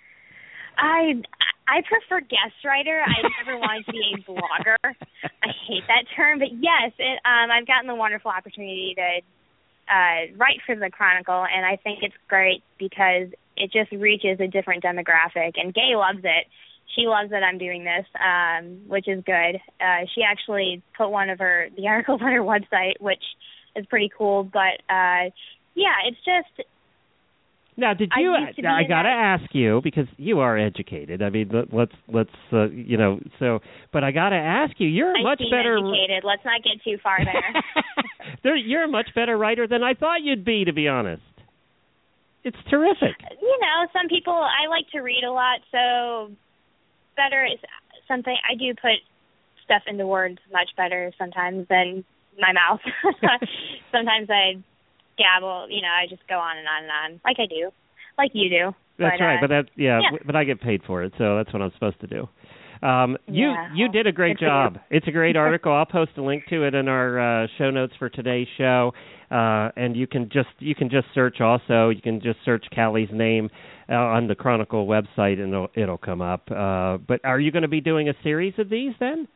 I I prefer guest writer. I never wanted to be a blogger. I hate that term, but yes, it, um, I've gotten the wonderful opportunity to uh, write for the Chronicle, and I think it's great because it just reaches a different demographic. And Gay loves it. She loves that I'm doing this, um, which is good. Uh, she actually put one of her the articles on her website, which is pretty cool. But uh, yeah, it's just. Now, did you? I, I got to ask you because you are educated. I mean, let's let's uh, you know. So, but I got to ask you. You're a I much seem better. Educated. Let's not get too far there. there. You're a much better writer than I thought you'd be, to be honest. It's terrific. You know, some people I like to read a lot, so better is something. I do put stuff into words much better sometimes than my mouth. Sometimes I. Gabble, you know, I just go on and on and on, like I do, like you do. That's but, right, uh, but that yeah, yeah, but I get paid for it, so that's what I'm supposed to do. Um, you yeah, you well, did a great job. It's a great article. I'll post a link to it in our uh, show notes for today's show, uh, and you can just you can just search also. You can just search Callie's name uh, on the Chronicle website, and it'll, it'll come up. Uh, but are you going to be doing a series of these then?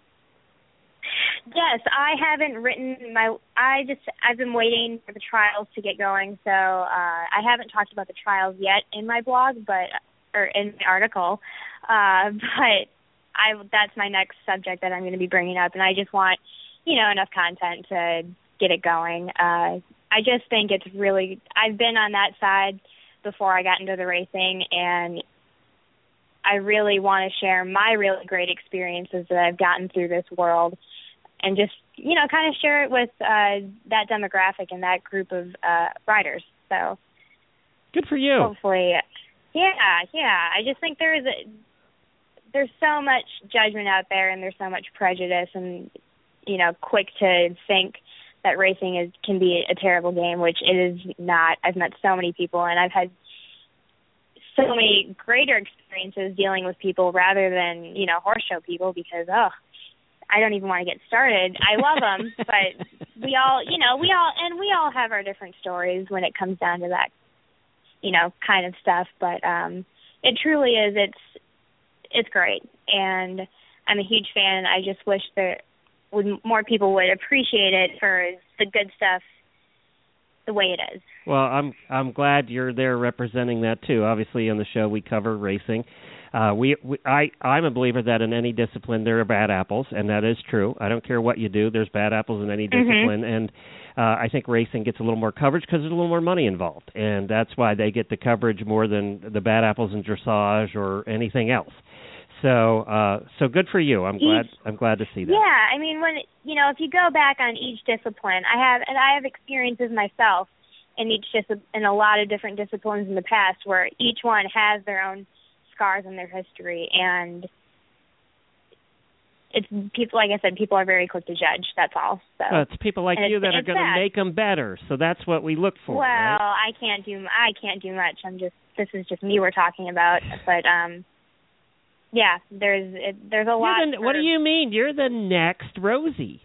Yes, I haven't written my. I just I've been waiting for the trials to get going, so uh, I haven't talked about the trials yet in my blog, but or in the article. Uh, but I that's my next subject that I'm going to be bringing up, and I just want you know enough content to get it going. Uh, I just think it's really. I've been on that side before I got into the racing, and I really want to share my really great experiences that I've gotten through this world. And just, you know, kind of share it with uh, that demographic and that group of uh, riders. So, good for you. Hopefully, yeah, yeah. I just think there's a, there's so much judgment out there, and there's so much prejudice, and you know, quick to think that racing is can be a terrible game, which it is not. I've met so many people, and I've had so many greater experiences dealing with people rather than you know horse show people because oh. I don't even want to get started. I love them, but we all, you know, we all, and we all have our different stories when it comes down to that, you know, kind of stuff. But um, it truly is. It's it's great, and I'm a huge fan. I just wish that would more people would appreciate it for the good stuff the way it is. Well, I'm I'm glad you're there representing that too. Obviously, on the show we cover racing. Uh, we, we I I'm a believer that in any discipline there are bad apples, and that is true. I don't care what you do. There's bad apples in any discipline, mm-hmm. and uh, I think racing gets a little more coverage because there's a little more money involved, and that's why they get the coverage more than the bad apples in dressage or anything else. So, uh, so good for you. I'm glad. Each, I'm glad to see that. Yeah, I mean, when you know, if you go back on each discipline, I have, and I have experiences myself in each dis- in a lot of different disciplines in the past, where each one has their own scars in their history, and it's people. Like I said, people are very quick to judge. That's all. So well, it's people like and you that are going to make them better. So that's what we look for. Well, right? I can't do. I can't do much. I'm just. This is just me we're talking about, but um. Yeah, there's it, there's a lot. The, what do you mean? You're the next Rosie.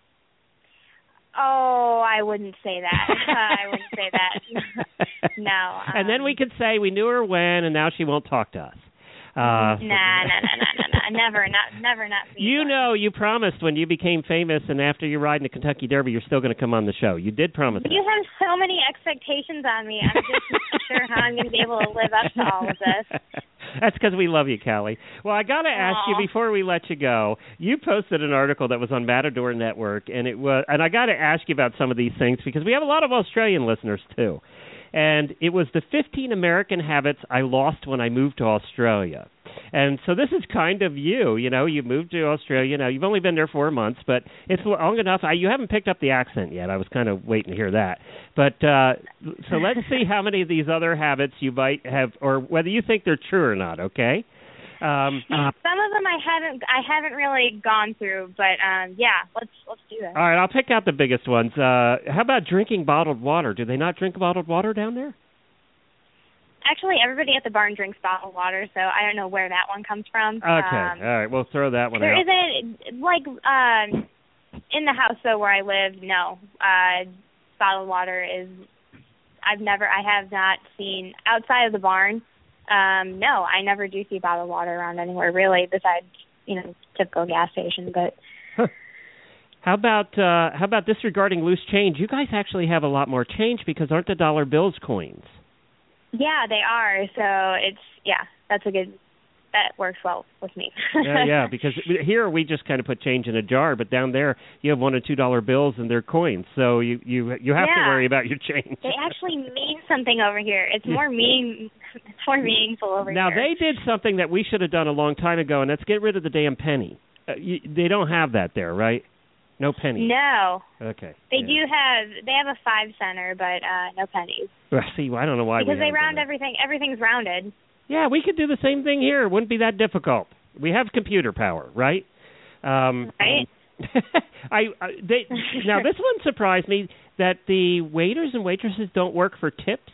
Oh, I wouldn't say that. uh, I wouldn't say that. No. Um, and then we could say we knew her when, and now she won't talk to us. Uh, nah, nah, nah, nah, nah, nah. Never, not, never, not. You fun. know, you promised when you became famous, and after you ride in the Kentucky Derby, you're still going to come on the show. You did promise. You that. have so many expectations on me. I'm just not sure how I'm going to be able to live up to all of this. That's because we love you, Callie. Well, I got to ask Aww. you before we let you go. You posted an article that was on Matador Network, and it was, and I got to ask you about some of these things because we have a lot of Australian listeners too. And it was the fifteen American habits I lost when I moved to Australia. And so this is kind of you. You know, you moved to Australia. Now, you've only been there four months, but it's long enough. I, you haven't picked up the accent yet. I was kind of waiting to hear that. But uh, so let's see how many of these other habits you might have, or whether you think they're true or not, okay? Um, uh, Some of them I haven't I haven't really gone through, but um, yeah, let's let's do that. All right, I'll pick out the biggest ones. Uh, how about drinking bottled water? Do they not drink bottled water down there? Actually, everybody at the barn drinks bottled water, so I don't know where that one comes from. Okay, um, all right, we'll throw that one there out. There isn't, like, um, in the house, though, where I live, no. Uh, bottled water is, I've never, I have not seen, outside of the barn, um, no, I never do see bottled water around anywhere, really, besides, you know, typical gas station, but... Huh. How about uh, how about disregarding loose change? You guys actually have a lot more change because aren't the dollar bills coins? Yeah, they are. So it's, yeah, that's a good, that works well with me. yeah, yeah, because here we just kind of put change in a jar, but down there you have one and two dollar bills and they're coins. So you you you have yeah. to worry about your change. They actually mean something over here. It's more meaning, it's more meaningful over now, here. Now they did something that we should have done a long time ago, and that's get rid of the damn penny. Uh, you, they don't have that there, right? No pennies. No. Okay. They yeah. do have. They have a five center, but uh, no pennies. Well, see, I don't know why. Because we they round everything. Everything's rounded. Yeah, we could do the same thing here. It wouldn't be that difficult. We have computer power, right? Um, right. I, I they now this one surprised me that the waiters and waitresses don't work for tips.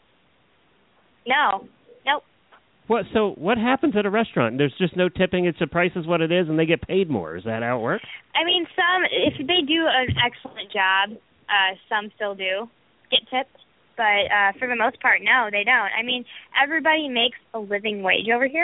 No. Nope. What? So what happens at a restaurant? There's just no tipping. It's the price is what it is, and they get paid more. Is that how it works? I mean, some if they do an excellent job, uh, some still do get tipped, but uh, for the most part, no, they don't. I mean, everybody makes a living wage over here,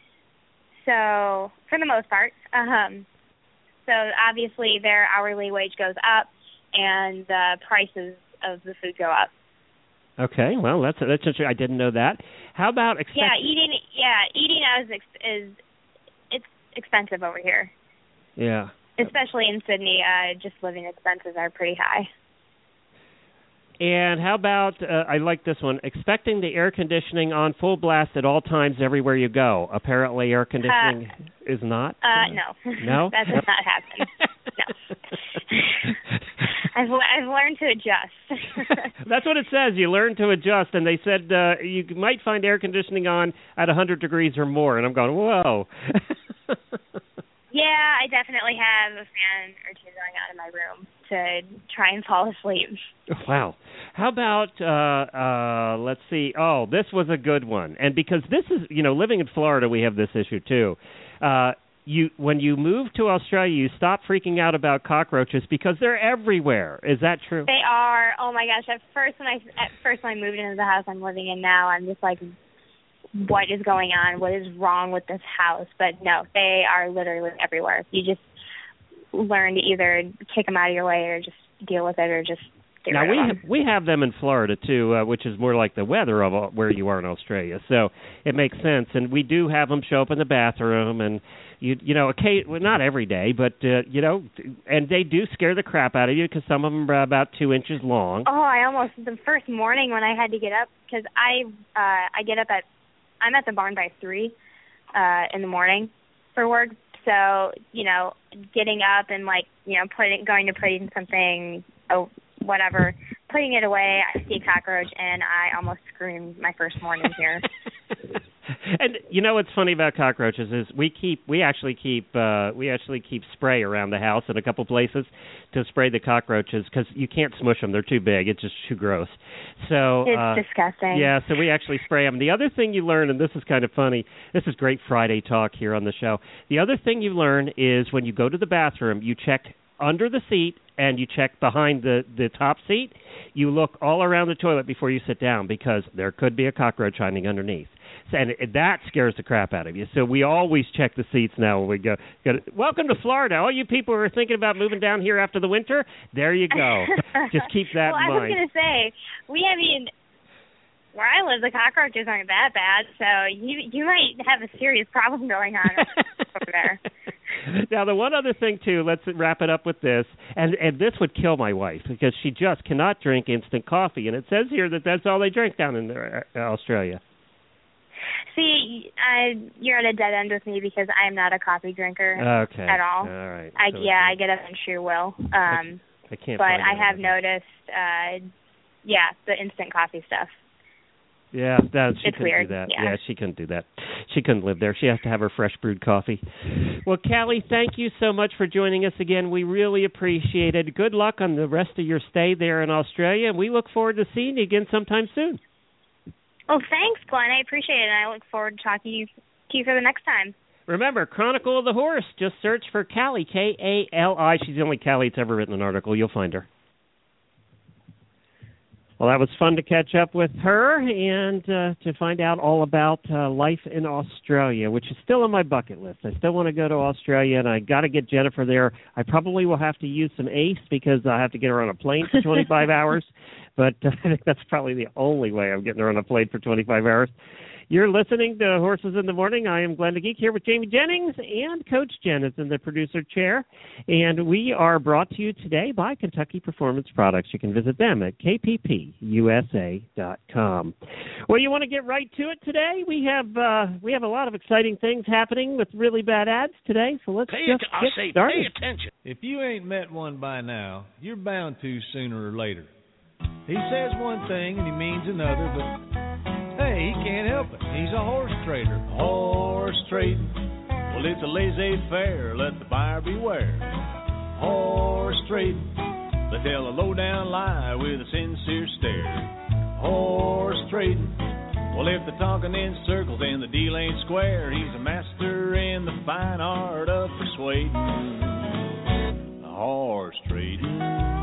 so for the most part, um, so obviously their hourly wage goes up, and the prices of the food go up. Okay, well that's that's interesting. I didn't know that. How about expect- yeah eating? Yeah, eating is is it's expensive over here. Yeah, especially in Sydney. Uh, just living expenses are pretty high. And how about uh, I like this one? Expecting the air conditioning on full blast at all times everywhere you go. Apparently, air conditioning uh, is not. Uh, no, no, that does not happen. No. I've I've learned to adjust. That's what it says. You learn to adjust, and they said uh, you might find air conditioning on at one hundred degrees or more. And I'm going, whoa. Yeah, I definitely have a fan or two going on in my room to try and fall asleep. Wow. How about, uh, uh, let's see, oh, this was a good one. And because this is, you know, living in Florida, we have this issue too. Uh, you when you move to Australia, you stop freaking out about cockroaches because they're everywhere. Is that true? They are. Oh, my gosh. At first, when I, at first when I moved into the house I'm living in now, I'm just like, what is going on? What is wrong with this house? But no, they are literally everywhere. You just learn to either kick them out of your way or just deal with it or just get now rid we of have, them. we have them in Florida too, uh, which is more like the weather of uh, where you are in Australia. So it makes sense, and we do have them show up in the bathroom, and you you know, okay, well, not every day, but uh, you know, and they do scare the crap out of you because some of them are about two inches long. Oh, I almost the first morning when I had to get up because I uh, I get up at I'm at the barn by three uh, in the morning for work. So, you know, getting up and, like, you know, putting, going to put in something, oh, whatever, putting it away, I see a cockroach, and I almost screamed my first morning here. And you know what's funny about cockroaches is we keep we actually keep uh, we actually keep spray around the house in a couple places to spray the cockroaches because you can't smush them; they're too big. It's just too gross. So it's uh, disgusting. Yeah, so we actually spray them. The other thing you learn, and this is kind of funny, this is great Friday talk here on the show. The other thing you learn is when you go to the bathroom, you check under the seat and you check behind the, the top seat. You look all around the toilet before you sit down because there could be a cockroach hiding underneath. And that scares the crap out of you. So we always check the seats now when we go. go to, Welcome to Florida. All you people who are thinking about moving down here after the winter, there you go. Just keep that well, in mind. Well, I was going to say, we I mean, where I live, the cockroaches aren't that bad, so you you might have a serious problem going on over there. Now, the one other thing, too, let's wrap it up with this, and, and this would kill my wife because she just cannot drink instant coffee, and it says here that that's all they drink down in there, uh, Australia. See, I, you're at a dead end with me because I'm not a coffee drinker okay. at all. All right. I, so yeah, I get up and sheer will. Um, I, I can't. But find I have anything. noticed, uh, yeah, the instant coffee stuff. Yeah, that, she it's couldn't weird. do that. Yeah. yeah, she couldn't do that. She couldn't live there. She has to have her fresh brewed coffee. Well, Callie, thank you so much for joining us again. We really appreciate it. Good luck on the rest of your stay there in Australia, and we look forward to seeing you again sometime soon. Well, thanks, Glenn. I appreciate it, and I look forward to talking to you, to you for the next time. Remember, Chronicle of the Horse. Just search for Callie, K A L I. She's the only Callie that's ever written an article. You'll find her. Well, that was fun to catch up with her and uh, to find out all about uh, life in Australia, which is still on my bucket list. I still want to go to Australia, and I got to get Jennifer there. I probably will have to use some ACE because I have to get her on a plane for twenty-five hours, but uh, I think that's probably the only way I'm getting her on a plane for twenty-five hours. You're listening to Horses in the Morning. I am Glenn the Geek here with Jamie Jennings, and Coach Jen is in the producer chair. And we are brought to you today by Kentucky Performance Products. You can visit them at k p p u s a dot com. Well, you want to get right to it today? We have uh, we have a lot of exciting things happening with really bad ads today, so let's pay just it, I get say, started. Pay attention. If you ain't met one by now, you're bound to sooner or later. He says one thing and he means another, but hey, he can't help it. He's a horse trader. Horse trading. Well, it's a laissez-faire. Let the buyer beware. Horse trading. They tell a low-down lie with a sincere stare. Horse trading. Well, if they're talking in circles and the deal ain't square, he's a master in the fine art of persuading. Horse trading.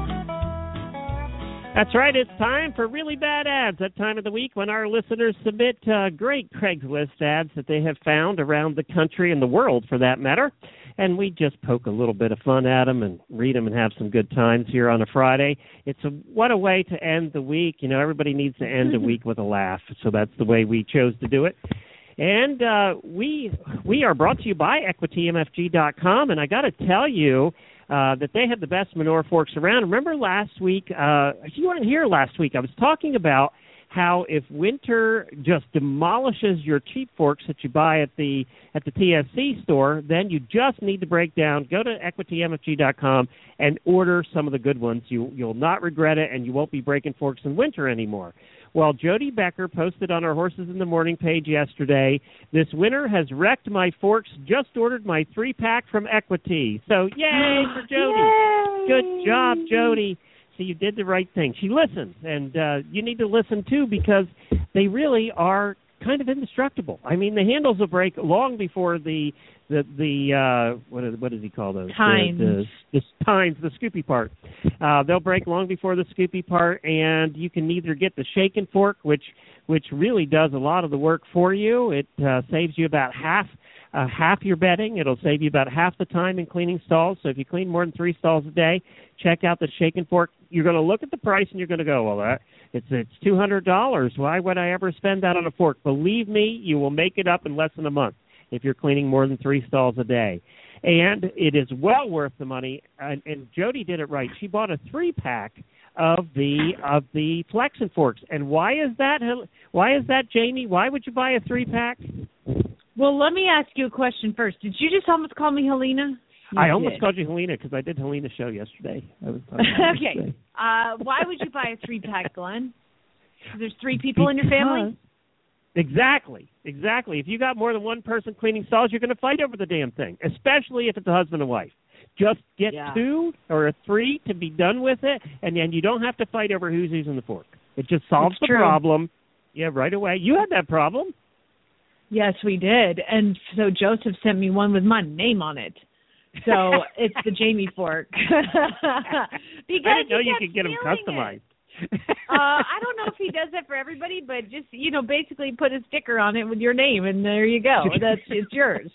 That's right. It's time for Really Bad Ads, that time of the week when our listeners submit uh, great Craigslist ads that they have found around the country and the world, for that matter. And we just poke a little bit of fun at them and read them and have some good times here on a Friday. It's a what a way to end the week. You know, everybody needs to end a week with a laugh, so that's the way we chose to do it. And uh, we we are brought to you by equity m f g dot com, and I got to tell you, Uh, that they have the best manure forks around. Remember last week, uh, you weren't here last week, I was talking about how if winter just demolishes your cheap forks that you buy at the at the T S C store, then you just need to break down, go to equity m f g dot com and order some of the good ones. You, you'll not regret it, and you won't be breaking forks in winter anymore. Well, Jody Becker posted on our Horses in the Morning page yesterday, this winter has wrecked my forks, just ordered my three-pack from Equity. So, yay for Jody. Yay. Good job, Jody. So you did the right thing. She listened, and uh, you need to listen, too, because they really are kind of indestructible. I mean, the handles will break long before the the the uh, what is, what does he call those? Tines. The, the, the tines, the scoopy part. Uh, they'll break long before the scoopy part, and you can either get the shake and fork, which which really does a lot of the work for you. It uh, saves you about half. Uh, half your bedding. It'll save you about half the time in cleaning stalls. So if you clean more than three stalls a day, check out the shake and fork. You're going to look at the price and you're going to go, well, that it's it's two hundred dollars. Why would I ever spend that on a fork? Believe me, you will make it up in less than a month if you're cleaning more than three stalls a day. And it is well worth the money. And, and Jody did it right. She bought a three-pack of the of the Flex and Forks. And why is that? Why is that, Jamie? Why would you buy a three-pack? Well, let me ask you a question first. Did you just almost call me Helena? You I almost did. called you Helena because I did Helena's show yesterday. I was okay. yesterday. Uh, why would you buy a three-pack, Glenn? There's three people in your family? Exactly. Exactly. If you got more than one person cleaning stalls, you're going to fight over the damn thing, especially if it's a husband and wife. Just get yeah. two or a three to be done with it, and then you don't have to fight over who's using the fork. It just solves It's the true. problem. Yeah, right away. You had that problem. Yes, we did. And so Joseph sent me one with my name on it. So it's the Jamie fork. because I didn't know he you kept could get them stealing customized. uh, I don't know if he does that for everybody, but just, you know, basically put a sticker on it with your name, and there you go. That's It's yours.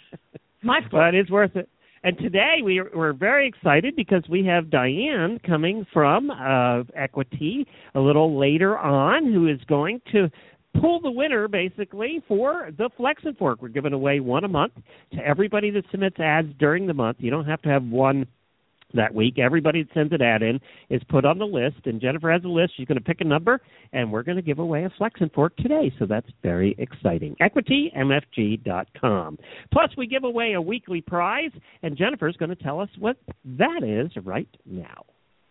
My fork. But it's worth it. And today we are, we're very excited because we have Diane coming from uh, Equity a little later on, who is going to pull the winner, basically, for the Flex and Fork. We're giving away one a month to everybody that submits ads during the month. You don't have to have one that week. Everybody that sends an ad in is put on the list, and Jennifer has a list. She's going to pick a number, and we're going to give away a Flex and Fork today, so that's very exciting. equity m f g dot com. Plus, we give away a weekly prize, and Jennifer's going to tell us what that is right now.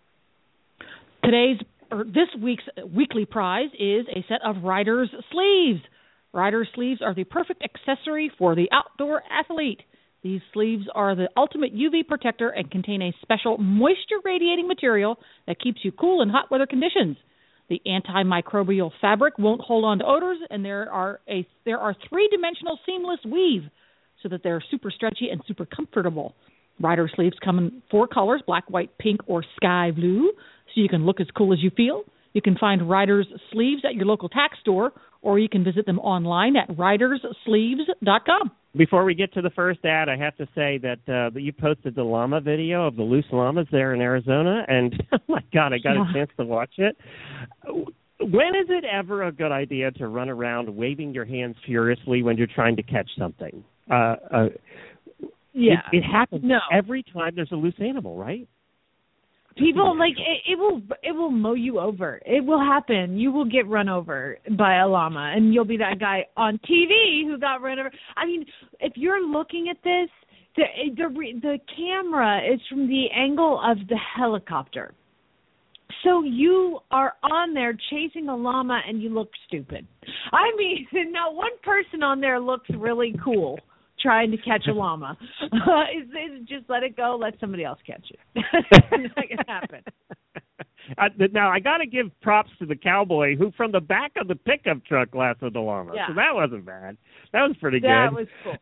Today's or this week's weekly prize is a set of Riders sleeves. Riders sleeves are the perfect accessory for the outdoor athlete. These sleeves are the ultimate U V protector and contain a special moisture-radiating material that keeps you cool in hot weather conditions. The antimicrobial fabric won't hold on to odors, and there are a there are three-dimensional seamless weave, so that they're super stretchy and super comfortable. Rider sleeves come in four colors, black, white, pink, or sky blue, so you can look as cool as you feel. You can find Riders sleeves at your local tack store, or you can visit them online at riders sleeves dot com. Before we get to the first ad, I have to say that uh, that you posted the llama video of the loose llamas there in Arizona, and oh my God, I got Yeah. a chance to watch it. When is it ever a good idea to run around waving your hands furiously when you're trying to catch something? Uh, uh, Yeah. It, it happens No. every time there's a loose animal, right? People like it, it will it will mow you over. It will happen. You will get run over by a llama, and you'll be that guy on T V who got run over. I mean, if you're looking at this, the the the camera is from the angle of the helicopter. So you are on there chasing a llama, and you look stupid. I mean, not one person on there looks really cool trying to catch a llama. Uh, it's, it's just let it go, let somebody else catch it. It's not going to happen. Uh, now, I got to give props to the cowboy who, from the back of the pickup truck, lassoed the llama. Yeah. So that wasn't bad. That was pretty That good. was cool.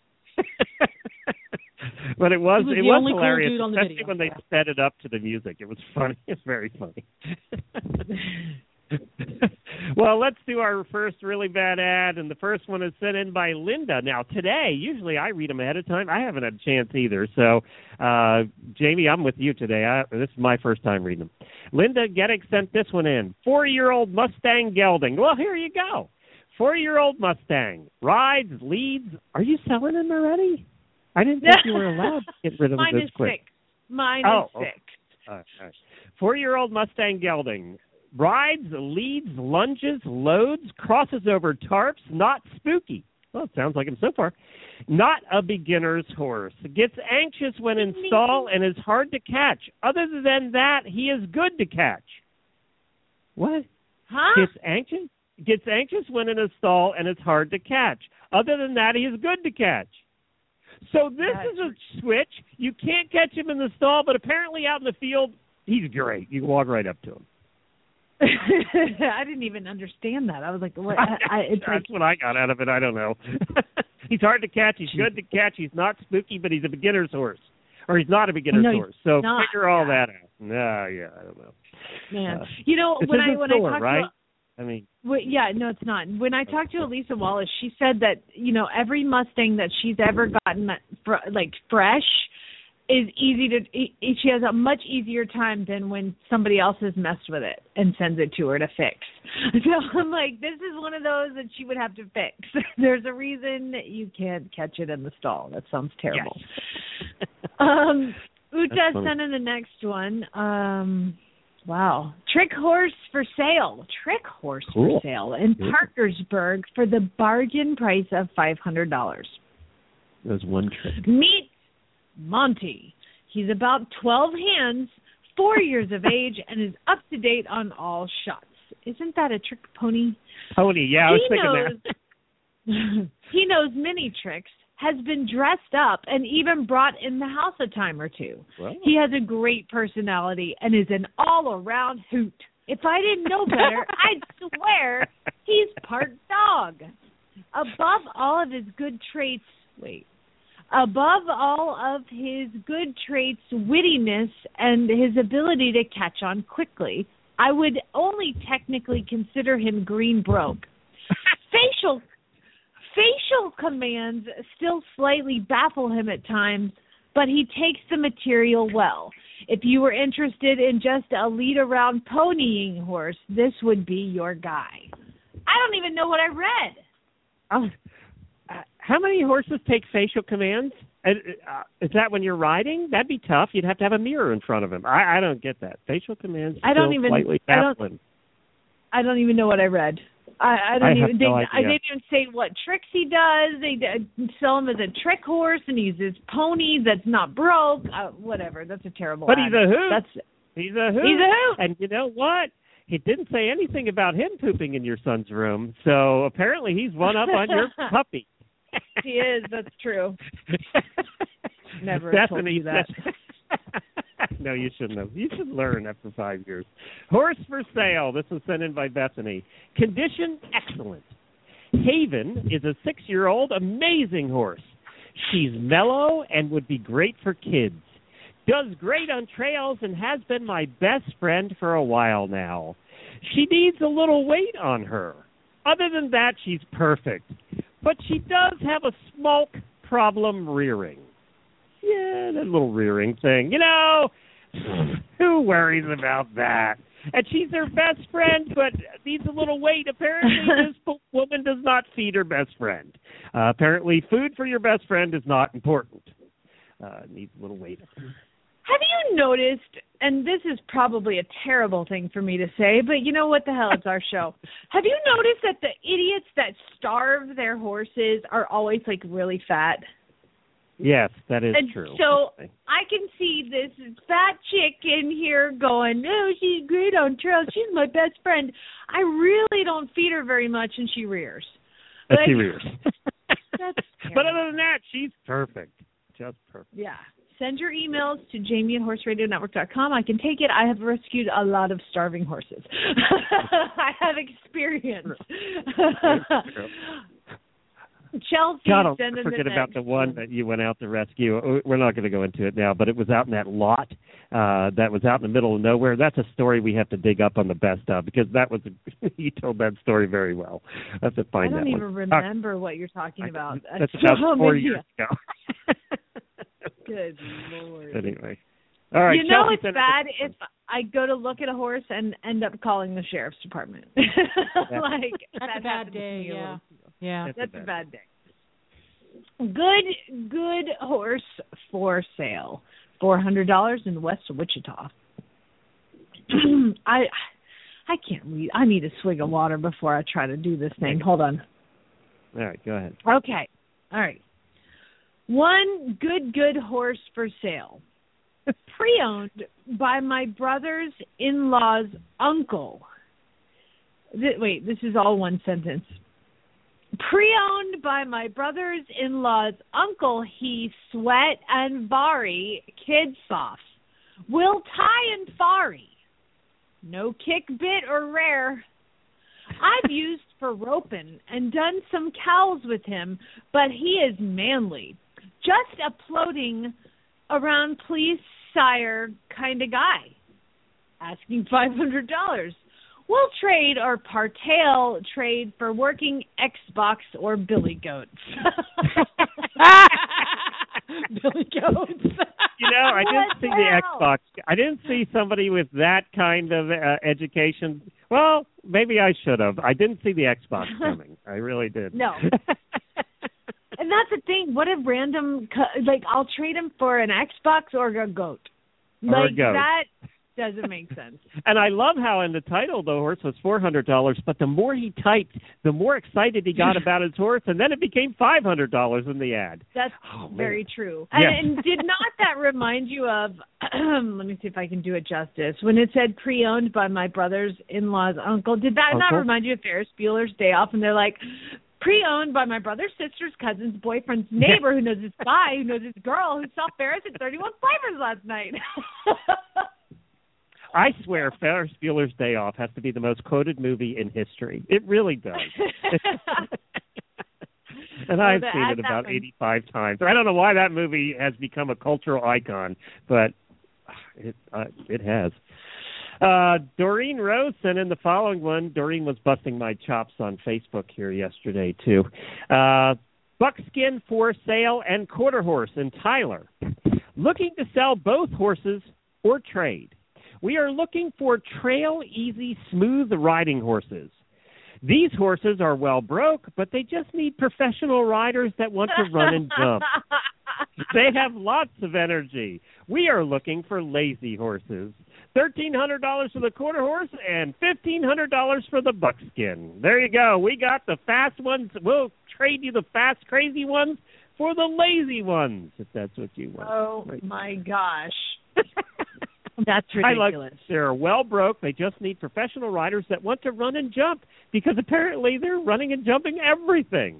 But it was, He was it the was only cool hilarious, dude on the especially video. when they sped it up to the music. It was funny. It's very funny. Well, let's do our first really bad ad, and the first one is sent in by Linda. Now, today, usually I read them ahead of time. I haven't had a chance either. So, uh, Jamie, I'm with you today. I, this is my first time reading them. Linda Gettig sent this one in. Four-year-old Mustang gelding. Well, here you go. Four-year-old Mustang. Rides, leads. Are you selling them already? I didn't think you were allowed to get rid of them Mine this is quick. six. Mine Oh, is okay. six. All right, all right. Four-year-old Mustang gelding. Rides, leads, lunges, loads, crosses over tarps, not spooky. Well, it sounds like him so far. Not a beginner's horse. Gets anxious when in stall and is hard to catch. Other than that, he is good to catch. What? Huh? Gets anxious? Gets anxious when in a stall and it's hard to catch. Other than that, he is good to catch. So this That's is a switch. You can't catch him in the stall, but apparently out in the field, he's great. You can walk right up to him. I didn't even understand that. I was like, what? I, I, it's That's like, what I got out of it. I don't know. He's hard to catch. He's good to catch. He's not spooky, but he's a beginner's horse. Or he's not a beginner's no, horse. So not. figure all that out. No, yeah, I don't know. Man, uh, you know when I when store, I talked right? to I mean, well, yeah, no, it's not. When I talked to Elisa Wallace, she said that you know every Mustang that she's ever gotten fr- like fresh is easy to. E- she has a much easier time than when somebody else has messed with it and sends it to her to fix. So I'm like, this is one of those that she would have to fix. There's a reason you can't catch it in the stall. That sounds terrible. Yes. um, Uta sent in the next one. Um, wow. Trick horse for sale. Trick horse cool. for sale in cool. Parkersburg for the bargain price of five hundred dollars. There's one trick. Meet Monty. He's about twelve hands, four years of age, and is up to date on all shots. Isn't that a trick pony? Pony, yeah, I was he thinking knows, that. He knows many tricks, has been dressed up, and even brought in the house a time or two. Well. He has a great personality and is an all-around hoot. If I didn't know better, I'd swear he's part dog. Above all of his good traits, wait, above all of his good traits, wittiness, and his ability to catch on quickly, I would only technically consider him green broke. Facial facial commands still slightly baffle him at times, but he takes the material well. If you were interested in just a lead-around ponying horse, this would be your guy. I don't even know what I read. Oh. Uh, how many horses take facial commands? Uh, is that when you're riding? That'd be tough. You'd have to have a mirror in front of him. I, I don't get that. Facial commands I don't still even, slightly I baffling. don't, I don't even know what I read. I, I don't I even. have They, no I idea. didn't even say what tricks he does. They d- sell him as a trick horse, and he's this pony that's not broke. Uh, whatever. That's a terrible. But ad. he's a hoot. That's he's a hoot. He's a hoot. And you know what? He didn't say anything about him pooping in your son's room. So apparently he's one up on your puppy. He is. That's true. Never told you that. No, you shouldn't have. You should learn after five years. Horse for sale. This was sent in by Bethany. Condition excellent. Haven is a six-year-old amazing horse. She's mellow and would be great for kids. Does great on trails and has been my best friend for a while now. She needs a little weight on her. Other than that, she's perfect. But she does have a smoke problem rearing. Yeah, that little rearing thing. You know, who worries about that? And she's her best friend, but needs a little weight. Apparently, this woman does not feed her best friend. Uh, apparently, food for your best friend is not important. Uh, needs a little weight. Have you noticed, and this is probably a terrible thing for me to say, but you know what the hell, it's our show. Have you noticed that the idiots that starve their horses are always, like, really fat? Yes, that is and true. So I can see this fat chick in here going, no, she's great on trails. She's my best friend. I really don't feed her very much, and she rears. And like, she rears. That's but other than that, she's perfect. Just perfect. Yeah. Send your emails to Jamie at horse radio network dot com. I can take it. I have rescued a lot of starving horses. I have experience. Chelsea, God, I'll send in forget the about next the one that you went out to rescue. We're not going to go into it now, but it was out in that lot uh, that was out in the middle of nowhere. That's a story we have to dig up on the best of because that was a, you told that story very well. I have to find I don't that even one. remember uh, what you're talking about. That's about so four many. years ago. Good Lord. Anyway. All right, you know Chelsea it's sent bad it- if I go to look at a horse and end up calling the sheriff's department. like That's that a bad happened to day, me a yeah. little- Yeah. That's, That's a a bad. bad day. Good, good horse for sale. Four hundred dollars in West Wichita. I, I can't read. I need a swig of water before I try to do this thing. Hold on. All right, go ahead. Okay. All right. One good, good horse for sale. Pre-owned by my brother's in-law's uncle. Th- wait, this is all one sentence. Pre-owned by my brother's in-law's uncle, he Sweat and Vari Kid Sauce. Will Ty and Fari. No kick bit or rare. I've used for roping and done some cows with him, but he is manly. Just a floating around please sire kind of guy. Asking five hundred dollars. We'll trade or partail trade for working Xbox or Billy Goats. Billy Goats. You know, I didn't see the hell? Xbox. I didn't see somebody with that kind of uh, education. Well, maybe I should have. I didn't see the Xbox coming. I really did. No. And that's the thing. What a random, co- like, I'll trade him for an Xbox or a goat. Or a Like, goat. that doesn't make sense. And I love how in the title the horse was four hundred dollars, but the more he typed, the more excited he got about his horse, and then it became five hundred dollars in the ad. That's Oh, man. very true. And, Yes. and did not that remind you of, let me see if I can do it justice, when it said pre-owned by my brother's in-law's uncle, did that not Uncle? remind you of Ferris Bueller's Day Off? And they're like, pre-owned by my brother's sister's cousin's boyfriend's neighbor who knows this guy, who knows this girl, who saw Ferris at thirty-one Flavors last night. I swear Ferris Bueller's Day Off has to be the most quoted movie in history. It really does. And Oh, I've the seen ad it that about one. eighty-five times. I don't know why that movie has become a cultural icon, but it uh, it has. Uh, Doreen Rose sent in the following one. Doreen was busting my chops on Facebook here yesterday, too. Uh, buckskin for sale and quarter horse in Tyler. Looking to sell both horses or trade. We are looking for trail easy, smooth riding horses. These horses are well broke, but they just need professional riders that want to run and jump. They have lots of energy. We are looking for lazy horses. thirteen hundred dollars for the quarter horse and fifteen hundred dollars for the buckskin. There you go. We got the fast ones. We'll trade you the fast, crazy ones for the lazy ones, if that's what you want. Oh, Right. my gosh. That's I like ridiculous. they're well broke. They just need professional riders that want to run and jump because apparently they're running and jumping everything.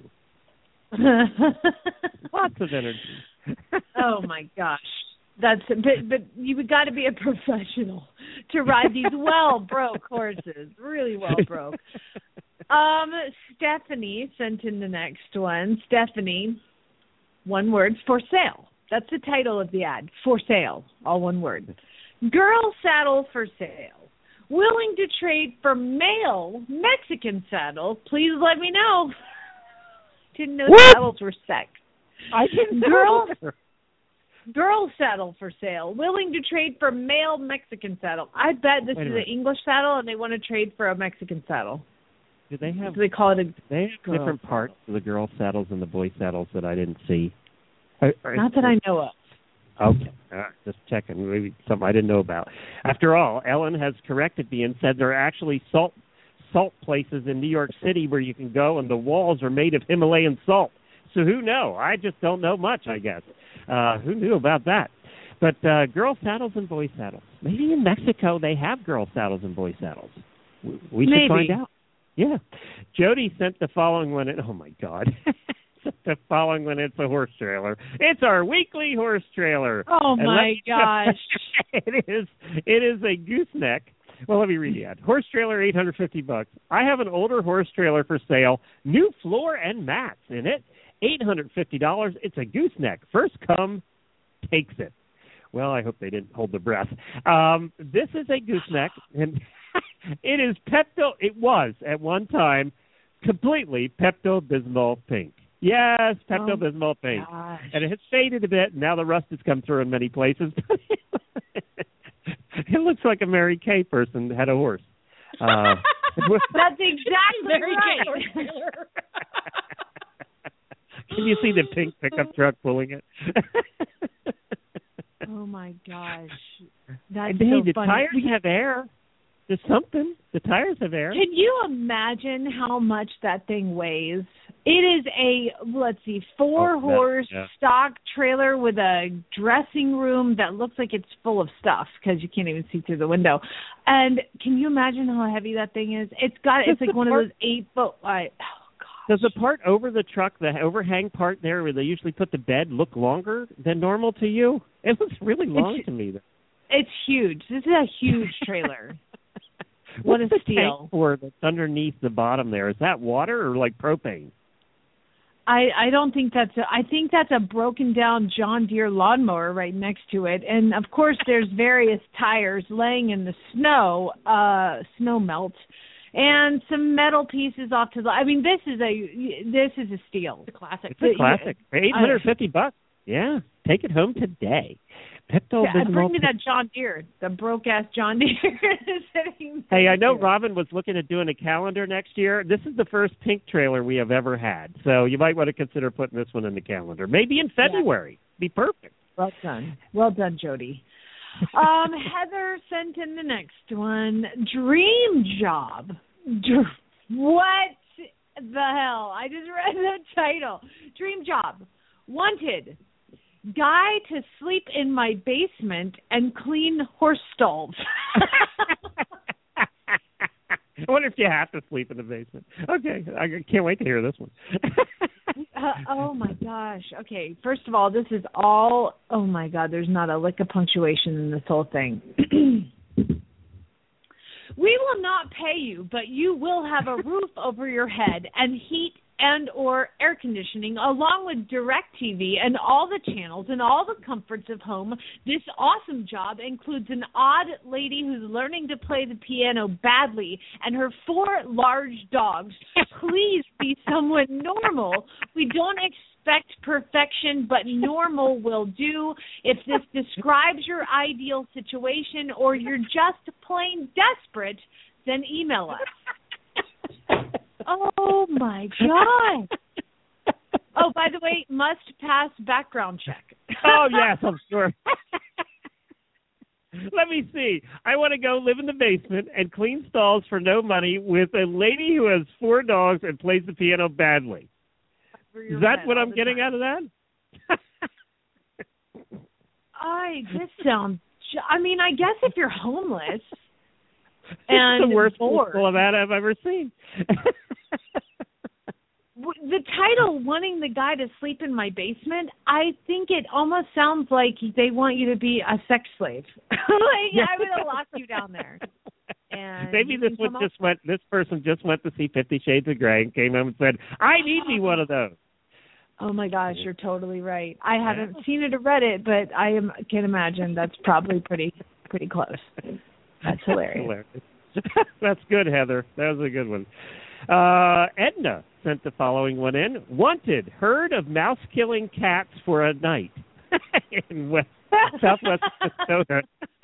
Lots of energy. Oh my gosh, that's but but you got to be a professional to ride these well broke horses, really well broke. Um, Stephanie sent in the next one. Stephanie, one word, for sale. That's the title of the ad. For sale, all one word. Girl saddle for sale. Willing to trade for male Mexican saddle? Please let me know. Didn't know What? saddles were sex. I didn't Girl, know. girl saddle for sale. Willing to trade for male Mexican saddle. I bet this Wait a is minute. an English saddle, and they want to trade for a Mexican saddle. Do they have So they call it a. they have girl different saddle. parts of the girl saddles and the boy saddles that I didn't see? I- I- Not that I know of. Okay, all right, just checking. Maybe something I didn't know about. After all, Ellen has corrected me and said there are actually salt salt places in New York City where you can go and the walls are made of Himalayan salt. So who knows? I just don't know much, I guess. Uh, who knew about that? But uh, girl saddles and boy saddles. Maybe in Mexico they have girl saddles and boy saddles. We, we should Maybe. find out. Yeah. Jody sent the following one in. Oh, my God. The following one, it's a horse trailer. It's our weekly horse trailer. Oh, And my let- gosh. it is it is a gooseneck. Well, let me read the ad. Horse trailer, eight hundred fifty bucks. I have an older horse trailer for sale. New floor and mats in it. eight hundred fifty dollars. It's a gooseneck. First come, takes it. Well, I hope they didn't hold their breath. Um, this is a gooseneck, and it is Pepto. It was at one time completely Pepto-Bismol pink. Yes, Pepto-Bismol pink. Gosh. And it has faded a bit. Now the rust has come through in many places. It looks like a Mary Kay person had a horse. Uh, That's exactly Mary Kay right. horse trailer. Can you see the pink pickup truck pulling it? Oh my gosh, that's hey, so the funny. tires have air. There's something. The tires have air. Can you imagine how much that thing weighs? It is a, let's see, four Oh, that- horse yeah. stock trailer with a dressing room that looks like it's full of stuff because you can't even see through the window. And can you imagine how heavy that thing is? It's got, it's Does like the one part- of those eight foot, I, oh gosh. Does the part over the truck, the overhang part there where they usually put the bed, look longer than normal to you? It looks really long It's- to me. It's huge. This is a huge trailer. What What's a the steal. tank for that's underneath the bottom there? Is that water or like propane? I, I don't think that's a, I think that's a broken down John Deere lawnmower right next to it. And of course there's various tires laying in the snow, uh, snow melt, and some metal pieces off to the, I mean, this is a, this is a steal. It's a classic. It's a classic. eight hundred fifty bucks. Yeah. Take it home today. Pepto Yeah, bring me that John Deere, the broke ass John Deere. Hey, I know Robin was looking at doing a calendar next year. This is the first pink trailer we have ever had, so you might want to consider putting this one in the calendar. Maybe in February. Yeah. Be perfect. Well done. Well done, Jody. Um, Heather sent in the next one. Dream job. Dr- what the hell? I just read the title. Dream job. Wanted. Guy to sleep in my basement and clean horse stalls. I wonder if you have to sleep in the basement. Okay, I can't wait to hear this one. uh, oh, my gosh. Okay, first of all, this is all, oh, my God, there's not a lick of punctuation in this whole thing. We will not pay you, but you will have a roof over your head and heat and or air conditioning, along with DirecTV and all the channels and all the comforts of home. This awesome job includes an odd lady who's learning to play the piano badly and her four large dogs. Please be someone normal. We don't expect perfection, but normal will do. If this describes your ideal situation or you're just plain desperate, then email us. Oh, my God. Oh, by the way, must pass background check. Oh, yes, I'm sure. Let me see. I want to go live in the basement and clean stalls for no money with a lady who has four dogs and plays the piano badly. Is that what I'm getting time. out of that? I, this sounds, I mean, I guess if you're homeless. And it's the worst full of that I've ever seen. The title, wanting the guy to sleep in my basement, I think it almost sounds like they want you to be a sex slave. Like, I would have locked you down there. And maybe this one just went. This person just went to see Fifty Shades of Grey and came home and said, "I need me one of those." Oh my gosh, you're totally right. I haven't yeah. seen it or read it, but I am, can imagine that's probably pretty pretty close. That's hilarious. hilarious. That's good, Heather. That was a good one. Uh, Edna sent the following one in. Wanted, herd of mouse-killing cats for a night in West, Southwest Minnesota.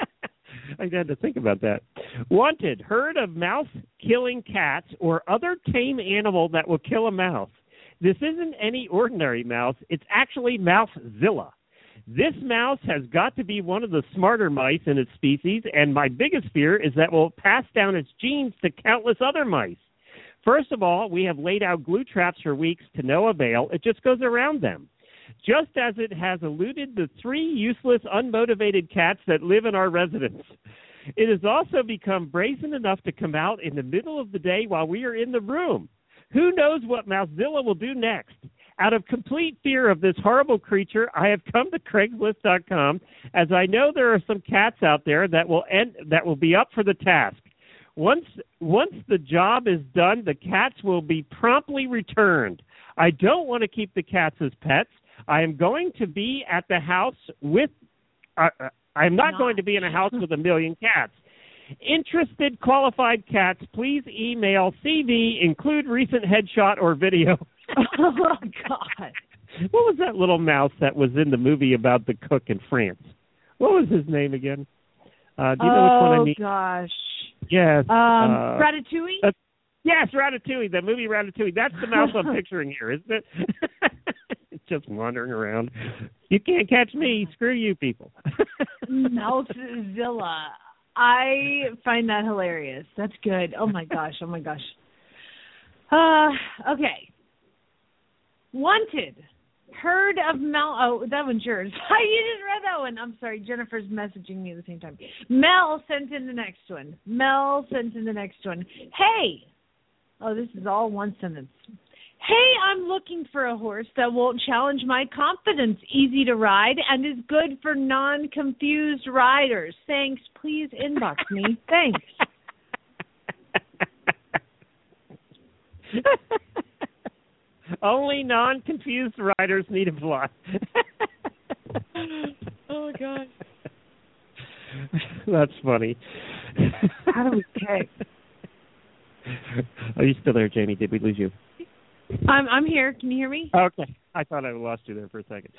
I had to think about that. Wanted, herd of mouse-killing cats or other tame animal that will kill a mouse. This isn't any ordinary mouse. It's actually Mousezilla. This mouse has got to be one of the smarter mice in its species, and my biggest fear is that it will pass down its genes to countless other mice. First of all, we have laid out glue traps for weeks to no avail. It just goes around them. Just as it has eluded the three useless, unmotivated cats that live in our residence. It has also become brazen enough to come out in the middle of the day while we are in the room. Who knows what Mousezilla will do next? Out of complete fear of this horrible creature, I have come to Craigslist dot com, as I know there are some cats out there that will end, that will be up for the task. Once once the job is done, the cats will be promptly returned. I don't want to keep the cats as pets. I am going to be at the house with. Uh, I am not, not going to be in a house with a million cats. Interested qualified cats, please email C V, include recent headshot or video. Oh, God. What was that little mouse that was in the movie about the cook in France? What was his name again? Uh, do you know oh, which one I mean? Oh, gosh. Yes. Um, uh, Ratatouille? Uh, yes, Ratatouille, the movie Ratatouille. That's the mouse I'm picturing here, isn't it? It's just wandering around. You can't catch me. Screw you people. Mousezilla. I find that hilarious. That's good. Oh, my gosh. Oh, my gosh. Uh, okay. Wanted. Herd of Mel. Oh, that one's yours. You just read that one. I'm sorry. Jennifer's messaging me at the same time. Mel sent in the next one. Mel sent in the next one. Hey. Oh, this is all one sentence. Hey, I'm looking for a horse that won't challenge my confidence, easy to ride, and is good for non-confused riders. Thanks. Please inbox me. Thanks. Only non-confused riders need to fly. Oh, God. That's funny. How do we pick? Are you still there, Jamie? Did we lose you? I'm I'm here. Can you hear me? Okay. I thought I lost you there for a second.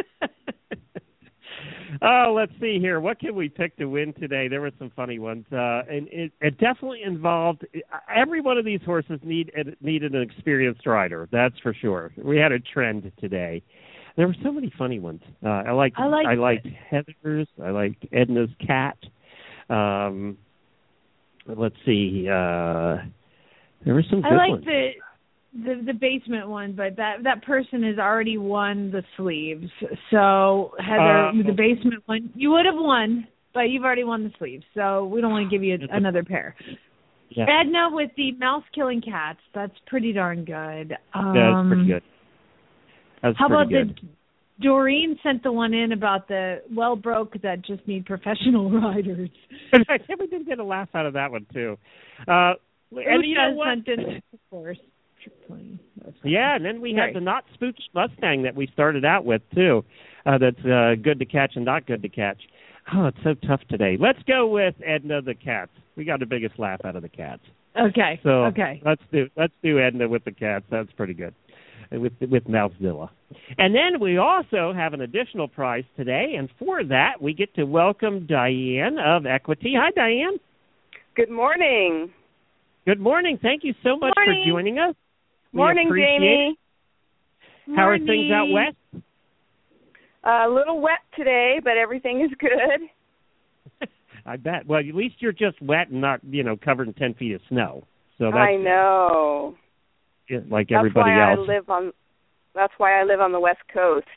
Oh, let's see here. What can we pick to win today? There were some funny ones, uh, and it, it definitely involved. Every one of these horses need needed an experienced rider. That's for sure. We had a trend today. There were so many funny ones. Uh, I liked I liked, I liked Heather's. I liked Edna's cat. Um, let's see. Uh, there were some good I like ones. the. The the basement one, but that that person has already won the sleeves. So Heather, Uh, the basement one, you would have won, but you've already won the sleeves. So we don't want to give you another pair. Yeah. Edna with the mouse killing cats. That's pretty darn good. Um, Yeah, that's pretty good. That's how pretty about good. the Doreen sent the one in about the well broke that just need professional riders. I can't we didn't get a laugh out of that one too. Uh, and you know what? Sent in, of course. Yeah, and then we Sorry. had the not spooched Mustang that we started out with too. Uh, that's uh, good to catch and not good to catch. Oh, it's so tough today. Let's go with Edna the cats. We got the biggest laugh out of the cats. Okay. So okay. let's do let's do Edna with the cats. That's pretty good. With with Mousezilla. And then we also have an additional prize today, and for that we get to welcome Diane of Equity. Hi, Diane. Good morning. Good morning. Thank you so much Morning. for joining us. We Morning, appreciate Jamie. it. How are things out west? Uh, a little wet today, but everything is good. I bet. Well, at least you're just wet and not, you know, covered in ten feet of snow. So that's I know. yeah, like that's everybody why else. I live on. That's why I live on the West Coast.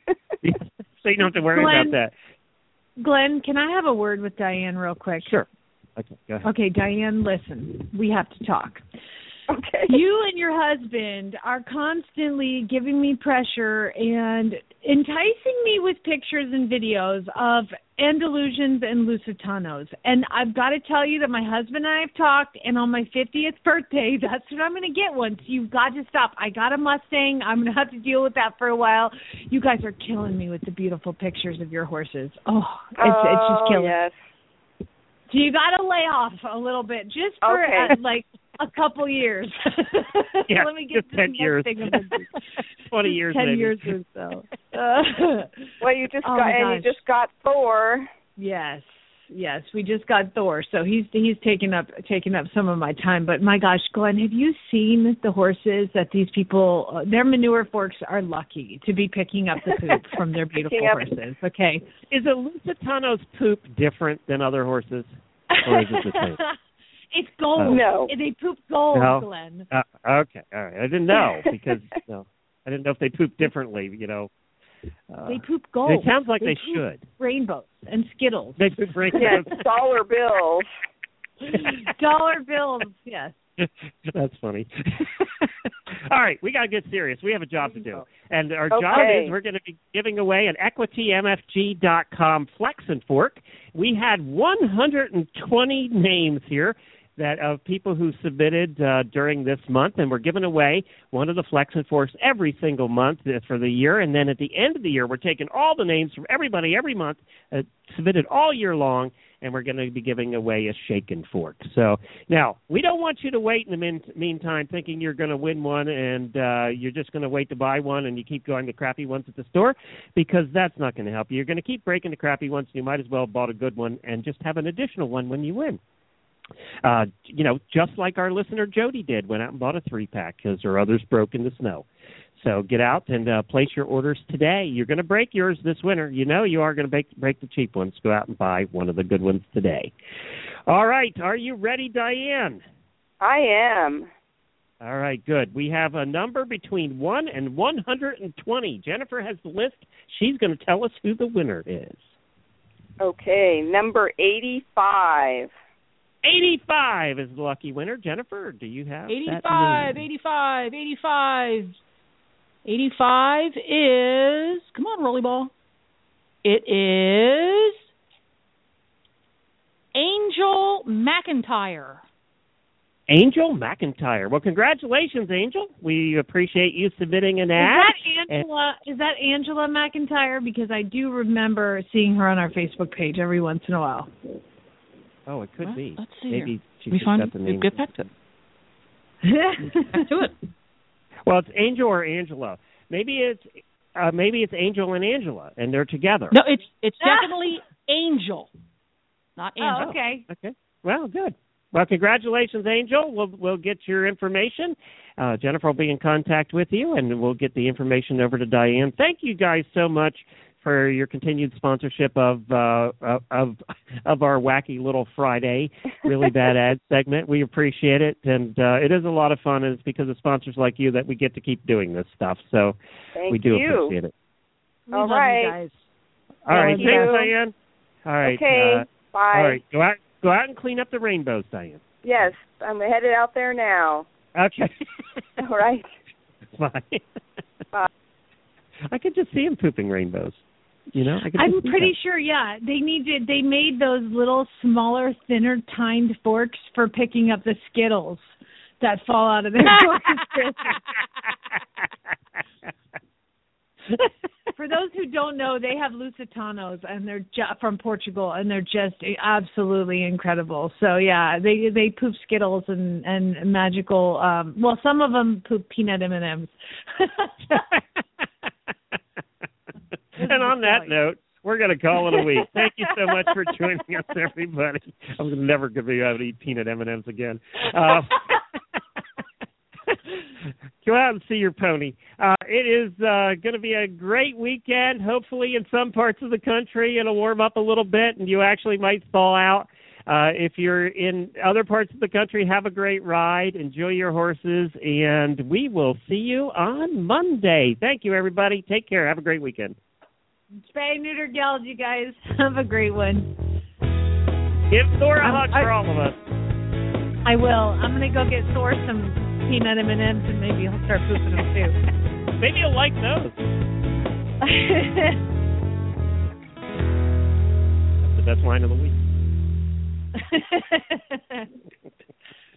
So you don't have to worry Glenn, about that. Glenn, can I have a word with Diane real quick? Sure. Okay, go ahead. Okay, Diane, listen. We have to talk. Okay. You and your husband are constantly giving me pressure and enticing me with pictures and videos of Andalusians and Lusitanos. And I've got to tell you that my husband and I have talked, and on my fiftieth birthday, that's what I'm going to get one. So you've got to stop. I got a Mustang. I'm going to have to deal with that for a while. You guys are killing me with the beautiful pictures of your horses. Oh, it's, oh, it's just killing yes. me. So you got to lay off a little bit just for Okay. uh, like a couple years. Yeah, Let me get just ten years. Twenty years, ten maybe. years or so. Uh, Well, you just oh got my and you gosh. just got Thor. Yes, yes, we just got Thor, so he's he's taken up taken up some of my time. But my gosh, Glenn, have you seen the horses that these people? Uh, their manure forks are lucky to be picking up the poop from their beautiful Picking up- horses. Okay, Is a Lusitano's poop different than other horses? Or is it the same? It's gold. Oh. No. They poop gold, No. Glenn. Uh, okay, all right. I didn't know because you know, I didn't know if they poop differently. You know, uh, They poop gold. It sounds like they, poop should. Rainbows and Skittles. They poop rainbows. Yes, dollar bills. Dollar bills, yes. That's funny. All right, we got to get serious. We have a job to do. And our job Okay. is we're going to be giving away an equity m f g dot com Flex and Fork. We had one hundred twenty names here that of people who submitted uh, during this month, and we're giving away one of the Flex and Forks every single month for the year. And then at the end of the year, we're taking all the names from everybody every month uh, submitted all year long, and we're going to be giving away a shaken fork. So now, we don't want you to wait in the min- meantime thinking you're going to win one and uh, you're just going to wait to buy one and you keep going to crappy ones at the store, because that's not going to help you. You're going to keep breaking the crappy ones, and you might as well have bought a good one and just have an additional one when you win. Uh, you know, just like our listener Jody did, went out and bought a three-pack because her others broke in the snow. So get out and uh, place your orders today. You're going to break yours this winter. You know you are going to break, break the cheap ones. Go out and buy one of the good ones today. All right. Are you ready, Diane? I am. All right, good. We have a number between one and one hundred twenty. Jennifer has the list. She's going to tell us who the winner is. Okay, number eighty-five. eighty-five is the lucky winner. Jennifer, do you have eighty-five, that? eighty-five, eighty-five. eighty-five is, come on, Rolly Ball. It is Angel McIntyre. Angel McIntyre. Well, congratulations, Angel. We appreciate you submitting an ad. Is that Angela? Is that Angela McIntyre? Because I do remember seeing her on our Facebook page every once in a while. Oh, it could well, be. Let's see. Maybe here. she we just find got the name. Get back to it. back to it. Well, it's Angel or Angela. Maybe it's uh, maybe it's Angel and Angela, and they're together. No, it's it's definitely Angel, not Angela. Oh, okay. Okay. Well, good. Well, congratulations, Angel. We'll we'll get your information. Uh, Jennifer will be in contact with you, and we'll get the information over to Diane. Thank you guys so much for your continued sponsorship of uh, of of our wacky little Friday, really bad ad segment. We appreciate it, and uh, it is a lot of fun. And it's because of sponsors like you that we get to keep doing this stuff. So Thank we do you. appreciate it. We All love right. you guys. All right, Thank thanks, you. Diane. All right. Okay. Uh, Bye. all right. Go out. Go out and clean up the rainbows, Diane. Yes, I'm headed out there now. Okay. All right. Bye. Bye. I could just see him pooping rainbows. You know, I could I'm just see pretty that. sure. Yeah, they need to. They made those little smaller, thinner, tined forks for picking up the Skittles that fall out of their forks. For those who don't know, they have Lusitanos, and they're ju- from Portugal, and they're just absolutely incredible. So yeah, they they poop Skittles and and magical. Um, well, some of them poop peanut M and M's. And on that note, we're going to call it a week. Thank you so much for joining us, everybody. I'm never going to be able to eat peanut M and M's again. Uh, go out and see your pony. Uh, it is uh, going to be a great weekend. Hopefully in some parts of the country it'll warm up a little bit and you actually might thaw out. Uh, if you're in other parts of the country, have a great ride. Enjoy your horses, and we will see you on Monday. Thank you, everybody. Take care. Have a great weekend. Spay, neuter, geld, you guys. Have a great one. Give Thor a Um, hug I- for all of us. I will. I'm going to go get Thor some peanut M and M's, and maybe he'll start pooping them too. Maybe you'll like those. That's the best line of the week.